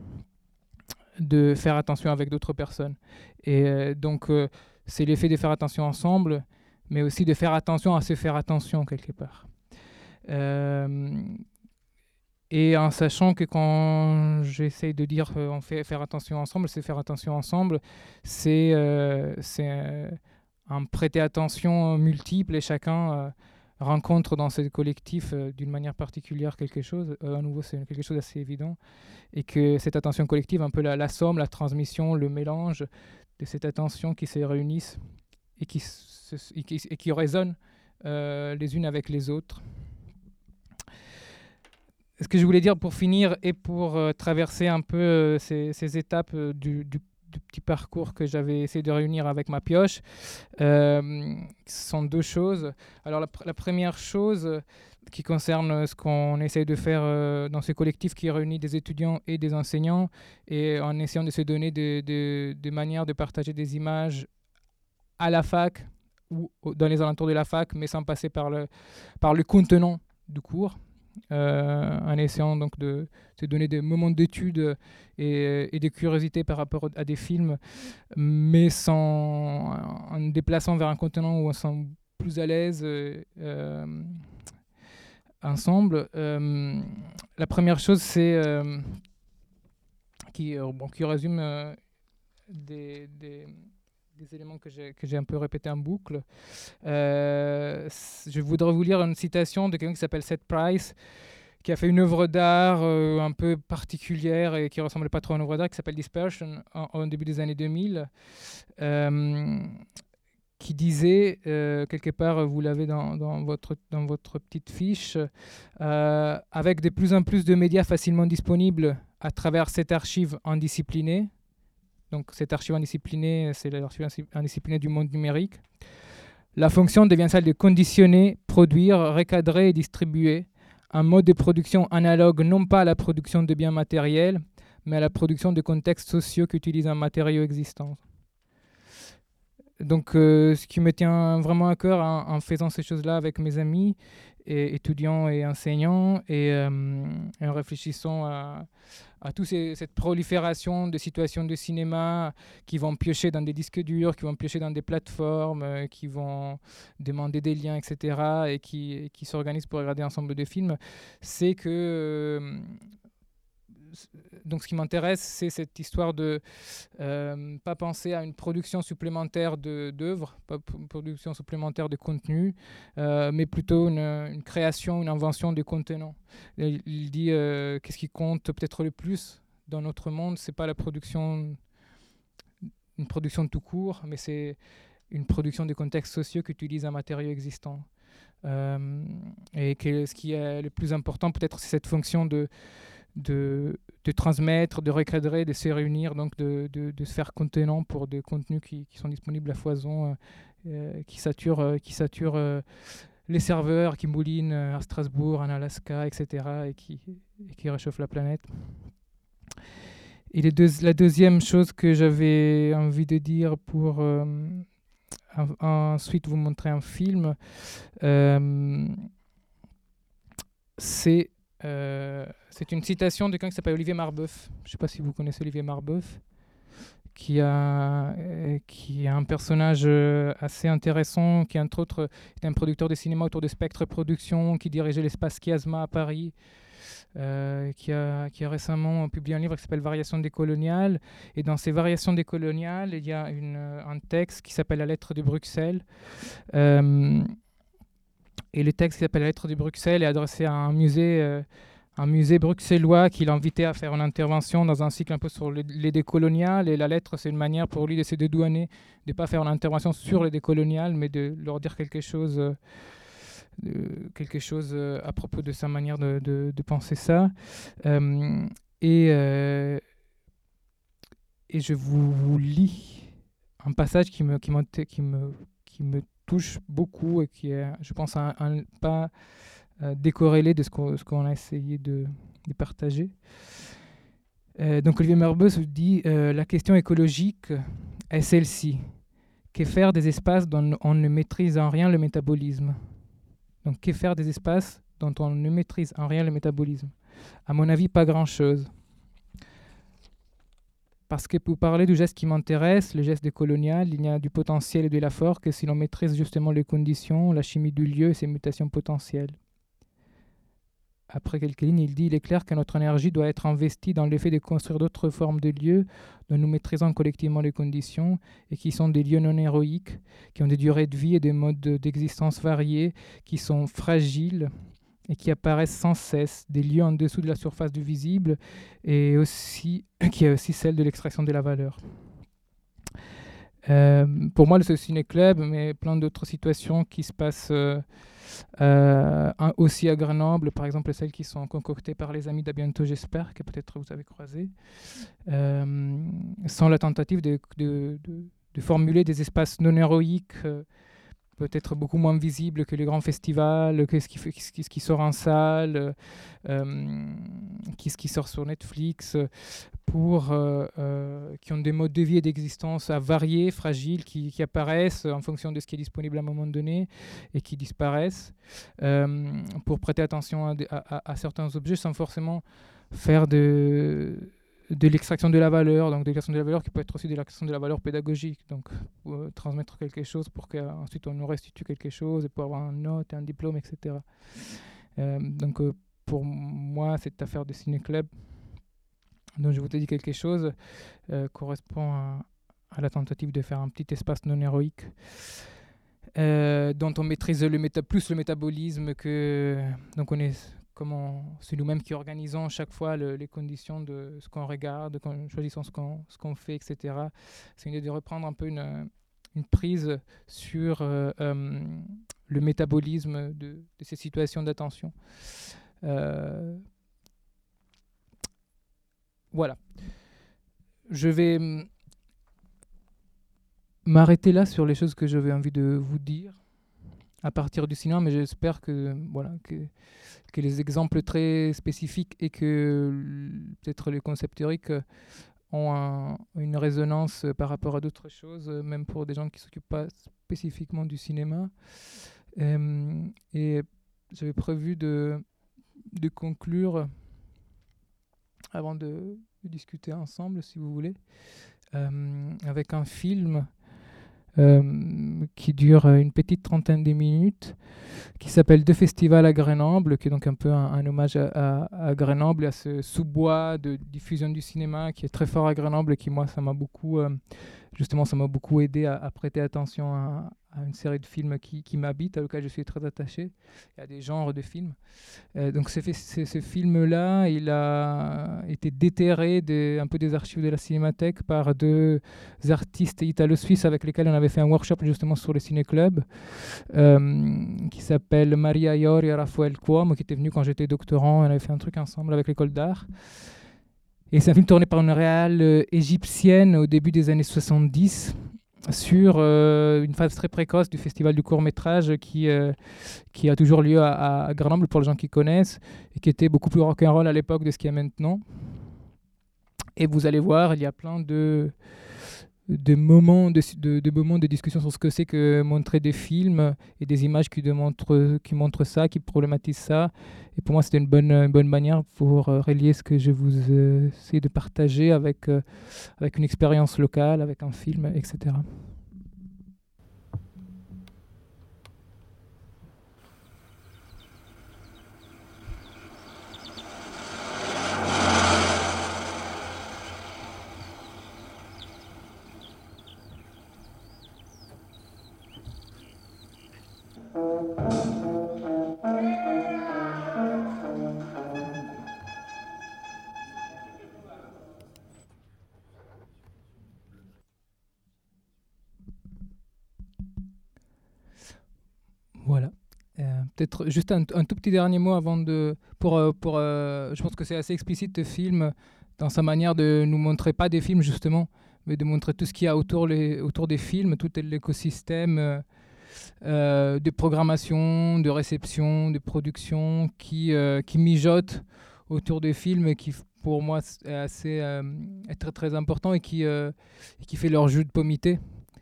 de faire attention avec d'autres personnes. Et euh, donc euh, c'est le fait de faire attention ensemble, mais aussi de faire attention à se faire attention quelque part. Euh, et en sachant que quand j'essaye de dire euh, on fait faire attention ensemble, c'est faire attention ensemble, c'est, euh, c'est euh, un prêter attention multiple, et chacun euh, rencontre dans ce collectif euh, d'une manière particulière quelque chose. Euh, à nouveau, c'est quelque chose d'assez évident, et que cette attention collective, un peu la, la somme, la transmission, le mélange de cette attention qui se réunissent et qui, se, et qui, et qui résonnent euh, les unes avec les autres. Ce que je voulais dire pour finir et pour euh, traverser un peu euh, ces, ces étapes euh, du, du, du petit parcours que j'avais essayé de réunir avec ma pioche, euh, ce sont deux choses. Alors la, pr- la première chose qui concerne ce qu'on essaye de faire euh, dans ce collectif qui réunit des étudiants et des enseignants, et en essayant de se donner des, des, des manières de partager des images à la fac ou dans les alentours de la fac, mais sans passer par le, par le contenant du cours. Euh, en essayant donc de se donner des moments d'étude et, et de curiosité par rapport à des films, mais sans, en déplaçant vers un contenant où on se sent plus à l'aise euh, ensemble. Euh, la première chose, c'est euh, qui, bon, qui résume euh, des, des, des éléments que j'ai, que j'ai un peu répétés en boucle. Euh, je voudrais vous lire une citation de quelqu'un qui s'appelle Seth Price, qui a fait une œuvre d'art euh, un peu particulière et qui ne ressemblait pas trop à une œuvre d'art, qui s'appelle Dispersion, au début des années deux mille, euh, qui disait, euh, quelque part, vous l'avez dans, dans, votre, dans votre petite fiche, euh, avec de plus en plus de médias facilement disponibles à travers cette archive indisciplinée. Donc cette archive indisciplinée, c'est l'archive indisciplinée du monde numérique. La fonction devient celle de conditionner, produire, recadrer et distribuer un mode de production analogue non pas à la production de biens matériels, mais à la production de contextes sociaux qui utilisent un matériau existant. Donc euh, ce qui me tient vraiment à cœur en, en faisant ces choses-là avec mes amis, et, étudiants et enseignants, et, euh, et en réfléchissant à, à toute cette prolifération de situations de cinéma qui vont piocher dans des disques durs, qui vont piocher dans des plateformes, euh, qui vont demander des liens, et cetera, et qui, et qui s'organisent pour regarder ensemble des films, c'est que... Euh, donc ce qui m'intéresse, c'est cette histoire de euh, pas penser à une production supplémentaire de, d'œuvres, pas une production supplémentaire de contenu, euh, mais plutôt une, une création, une invention de contenants. Il, il dit euh, qu'est-ce qui compte peut-être le plus dans notre monde, c'est pas la production, une production tout court, mais c'est une production de contextes sociaux qui utilisent un matériau existant. Euh, et que ce qui est le plus important, peut-être, c'est cette fonction de De, de transmettre, de recadrer, de se réunir, donc de, de, de se faire contenant pour des contenus qui, qui sont disponibles à foison, euh, qui saturent, euh, qui saturent euh, les serveurs, qui moulinent euh, à Strasbourg, en Alaska, et cetera, et qui, et qui réchauffent la planète. Et les deux, la deuxième chose que j'avais envie de dire pour euh, en, ensuite vous montrer un film, euh, c'est Euh, c'est une citation de quelqu'un qui s'appelle Olivier Marbeuf. Je ne sais pas si vous connaissez Olivier Marbeuf, qui, a, euh, qui est un personnage euh, assez intéressant, qui entre autres est un producteur de cinéma autour de Spectre Productions, qui dirigeait l'espace Chiasma à Paris, euh, qui, a, qui a récemment publié un livre qui s'appelle Variations décoloniales. Et dans ces Variations décoloniales, il y a une, un texte qui s'appelle La lettre de Bruxelles. Euh, Et le texte qui s'appelle La lettre de Bruxelles est adressé à un musée, euh, un musée bruxellois qui l'invitait à faire une intervention dans un cycle un peu sur les, les décoloniales. Et la lettre, c'est une manière pour lui de se dédouaner, de ne pas faire une intervention sur les décoloniales, mais de leur dire quelque chose, euh, de, quelque chose euh, à propos de sa manière de, de, de penser ça. Euh, et, euh, et je vous, vous lis un passage qui me, qui me, qui me, qui me touche beaucoup et qui est, je pense, un, un pas euh, décorrélé de ce qu'on, ce qu'on a essayé de, de partager. Euh, donc Olivier Marbeuf dit euh, la question écologique est celle-ci. Que faire des espaces dont on ne maîtrise en rien le métabolisme? Donc que faire des espaces dont on ne maîtrise en rien le métabolisme? À mon avis, pas grand-chose. Parce que pour parler du geste qui m'intéresse, le geste décolonial, il y a du potentiel et de l'affort que si l'on maîtrise justement les conditions, la chimie du lieu et ses mutations potentielles. Après quelques lignes, il dit « Il est clair que notre énergie doit être investie dans le fait de construire d'autres formes de lieux dont nous maîtrisons collectivement les conditions et qui sont des lieux non héroïques, qui ont des durées de vie et des modes d'existence variés, qui sont fragiles et qui apparaissent sans cesse, des lieux en dessous de la surface du visible, et aussi, qui est aussi celle de l'extraction de la valeur. Euh, pour moi, le ciné-club, mais plein d'autres situations qui se passent euh, euh, aussi à Grenoble, par exemple celles qui sont concoctées par les amis d'À bientôt, j'espère, que peut-être vous avez croisé, euh, sont la tentative de, de, de, de formuler des espaces non héroïques, euh, peut-être beaucoup moins visible que les grands festivals, que ce qui, fait, ce qui, ce qui sort en salle, euh, qui, ce qui sort sur Netflix, pour, euh, euh, qui ont des modes de vie et d'existence à varier, fragiles, qui, qui apparaissent en fonction de ce qui est disponible à un moment donné et qui disparaissent, euh, pour prêter attention à, à, à certains objets sans forcément faire de... de l'extraction de la valeur, donc de l'extraction de la valeur qui peut être aussi de l'extraction de la valeur pédagogique, donc euh, transmettre quelque chose pour qu'ensuite on nous restitue quelque chose et pour avoir une note, un diplôme, et cetera. Euh, donc euh, pour moi, cette affaire de ciné-club, dont je vous ai dit quelque chose, euh, correspond à, à la tentative de faire un petit espace non héroïque, euh, dont on maîtrise le méta, plus le métabolisme que... Donc on est, comment, c'est nous-mêmes qui organisons chaque fois le, les conditions de ce qu'on regarde, quand choisissons ce qu'on, ce qu'on fait, et cetera. C'est une idée de reprendre un peu une, une prise sur euh, euh, le métabolisme de, de ces situations d'attention. Euh, voilà. Je vais m'arrêter là sur les choses que j'avais envie de vous dire à partir du cinéma, mais j'espère que, voilà, que, que les exemples très spécifiques et que peut-être les concepts théoriques ont un, une résonance par rapport à d'autres choses, même pour des gens qui ne s'occupent pas spécifiquement du cinéma. Euh, et j'avais prévu de, de conclure, avant de, de discuter ensemble, si vous voulez, euh, avec un film Euh, qui dure une petite trentaine de minutes, qui s'appelle Deux festivals à Grenoble, qui est donc un peu un, un hommage à, à, à Grenoble, à ce sous-bois de diffusion du cinéma qui est très fort à Grenoble et qui, moi, ça m'a beaucoup, euh, justement, ça m'a beaucoup aidé à, à prêter attention à, à une série de films qui, qui m'habitent, à laquelle je suis très attaché, et à des genres de films. Euh, donc ce, ce, ce film-là, il a été déterré de, un peu des archives de la Cinémathèque par deux artistes italo-suisses avec lesquels on avait fait un workshop justement sur le ciné-club, euh, qui s'appelle Maria Iori et Raphaël Cuomo, qui était venu quand j'étais doctorant, on avait fait un truc ensemble avec l'école d'art. Et c'est un film tourné par une réal euh, égyptienne au début des années soixante-dix, sur euh, une phase très précoce du festival du court-métrage qui, euh, qui a toujours lieu à, à Grenoble pour les gens qui connaissent, et qui était beaucoup plus rock'n'roll à l'époque de ce qu'il y a maintenant. Et vous allez voir, il y a plein de, de, moments, de, de, de moments de discussion sur ce que c'est que montrer des films et des images qui, démontrent, qui montrent ça, qui problématisent ça. Et pour moi, c'était une bonne, une bonne manière pour euh, relier ce que je vous euh, essaie de partager avec, euh, avec une expérience locale, avec un film, et cetera. Voilà. Euh, peut-être juste un, un tout petit dernier mot avant de... Pour, euh, pour, euh, je pense que c'est assez explicite, le film, dans sa manière de nous montrer pas des films, justement, mais de montrer tout ce qu'il y a autour, les, autour des films, tout l'écosystème euh, euh, de programmation, de réception, de production, qui, euh, qui mijote autour des films et qui, pour moi, est, assez, euh, est très, très important et qui, euh, et qui fait leur jus de pommité.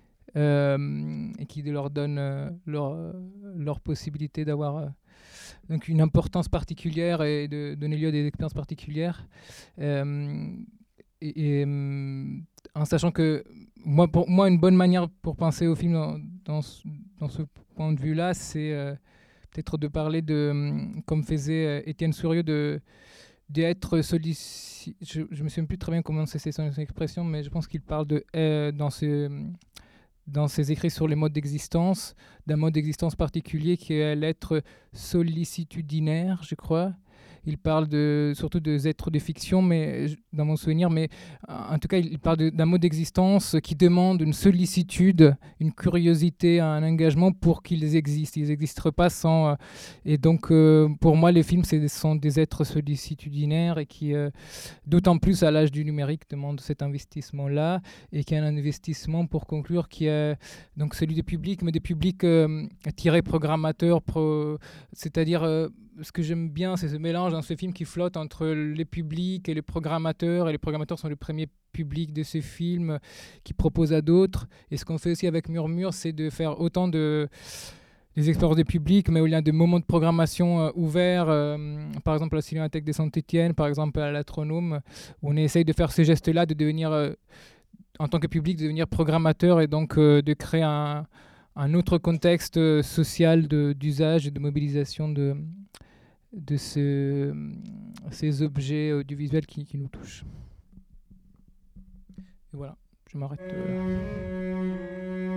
Euh, et qui leur donne euh, leur, euh, leur possibilité d'avoir euh, donc une importance particulière et de donner lieu à des expériences particulières. Euh, et, et en sachant que moi, pour moi, une bonne manière pour penser au film dans, dans, ce, dans ce point de vue-là, c'est euh, peut-être de parler de, comme faisait Étienne Souriau, de d'être sollicité. Je ne me souviens plus très bien comment c'est son expression, mais je pense qu'il parle de euh, dans ce dans ses écrits sur les modes d'existence, d'un mode d'existence particulier qui est l'être sollicitudinaire, je crois. Il parle de, surtout des êtres de fiction, mais, dans mon souvenir, mais en tout cas, il parle d'un mode d'existence qui demande une sollicitude, une curiosité, un engagement pour qu'ils existent. Ils n'existeraient pas sans... Euh, et donc, euh, pour moi, les films, ce sont des êtres sollicitudinaires et qui, euh, d'autant plus à l'âge du numérique, demandent cet investissement-là, et qui est un investissement, pour conclure, qui est donc celui des publics, mais des publics euh, tirés programmateurs, pro, c'est-à-dire... Euh, ce que j'aime bien, c'est ce mélange dans ce film qui flotte entre les publics et les programmateurs. Et les programmateurs sont les premiers publics de ce film qui proposent à d'autres. Et ce qu'on fait aussi avec Murmure, c'est de faire autant de des expériences des publics, mais où il y a des moments de programmation euh, ouverts, euh, par exemple à la Cinémathèque de Saint-Étienne, par exemple à l'Atronome, où on essaye de faire ce geste-là, de devenir, euh, en tant que public, de devenir programmateur et donc euh, de créer un, un autre contexte social de, d'usage et de mobilisation de de ce, ces objets audiovisuels qui, qui nous touchent. Et voilà, je je m'arrête. Euh...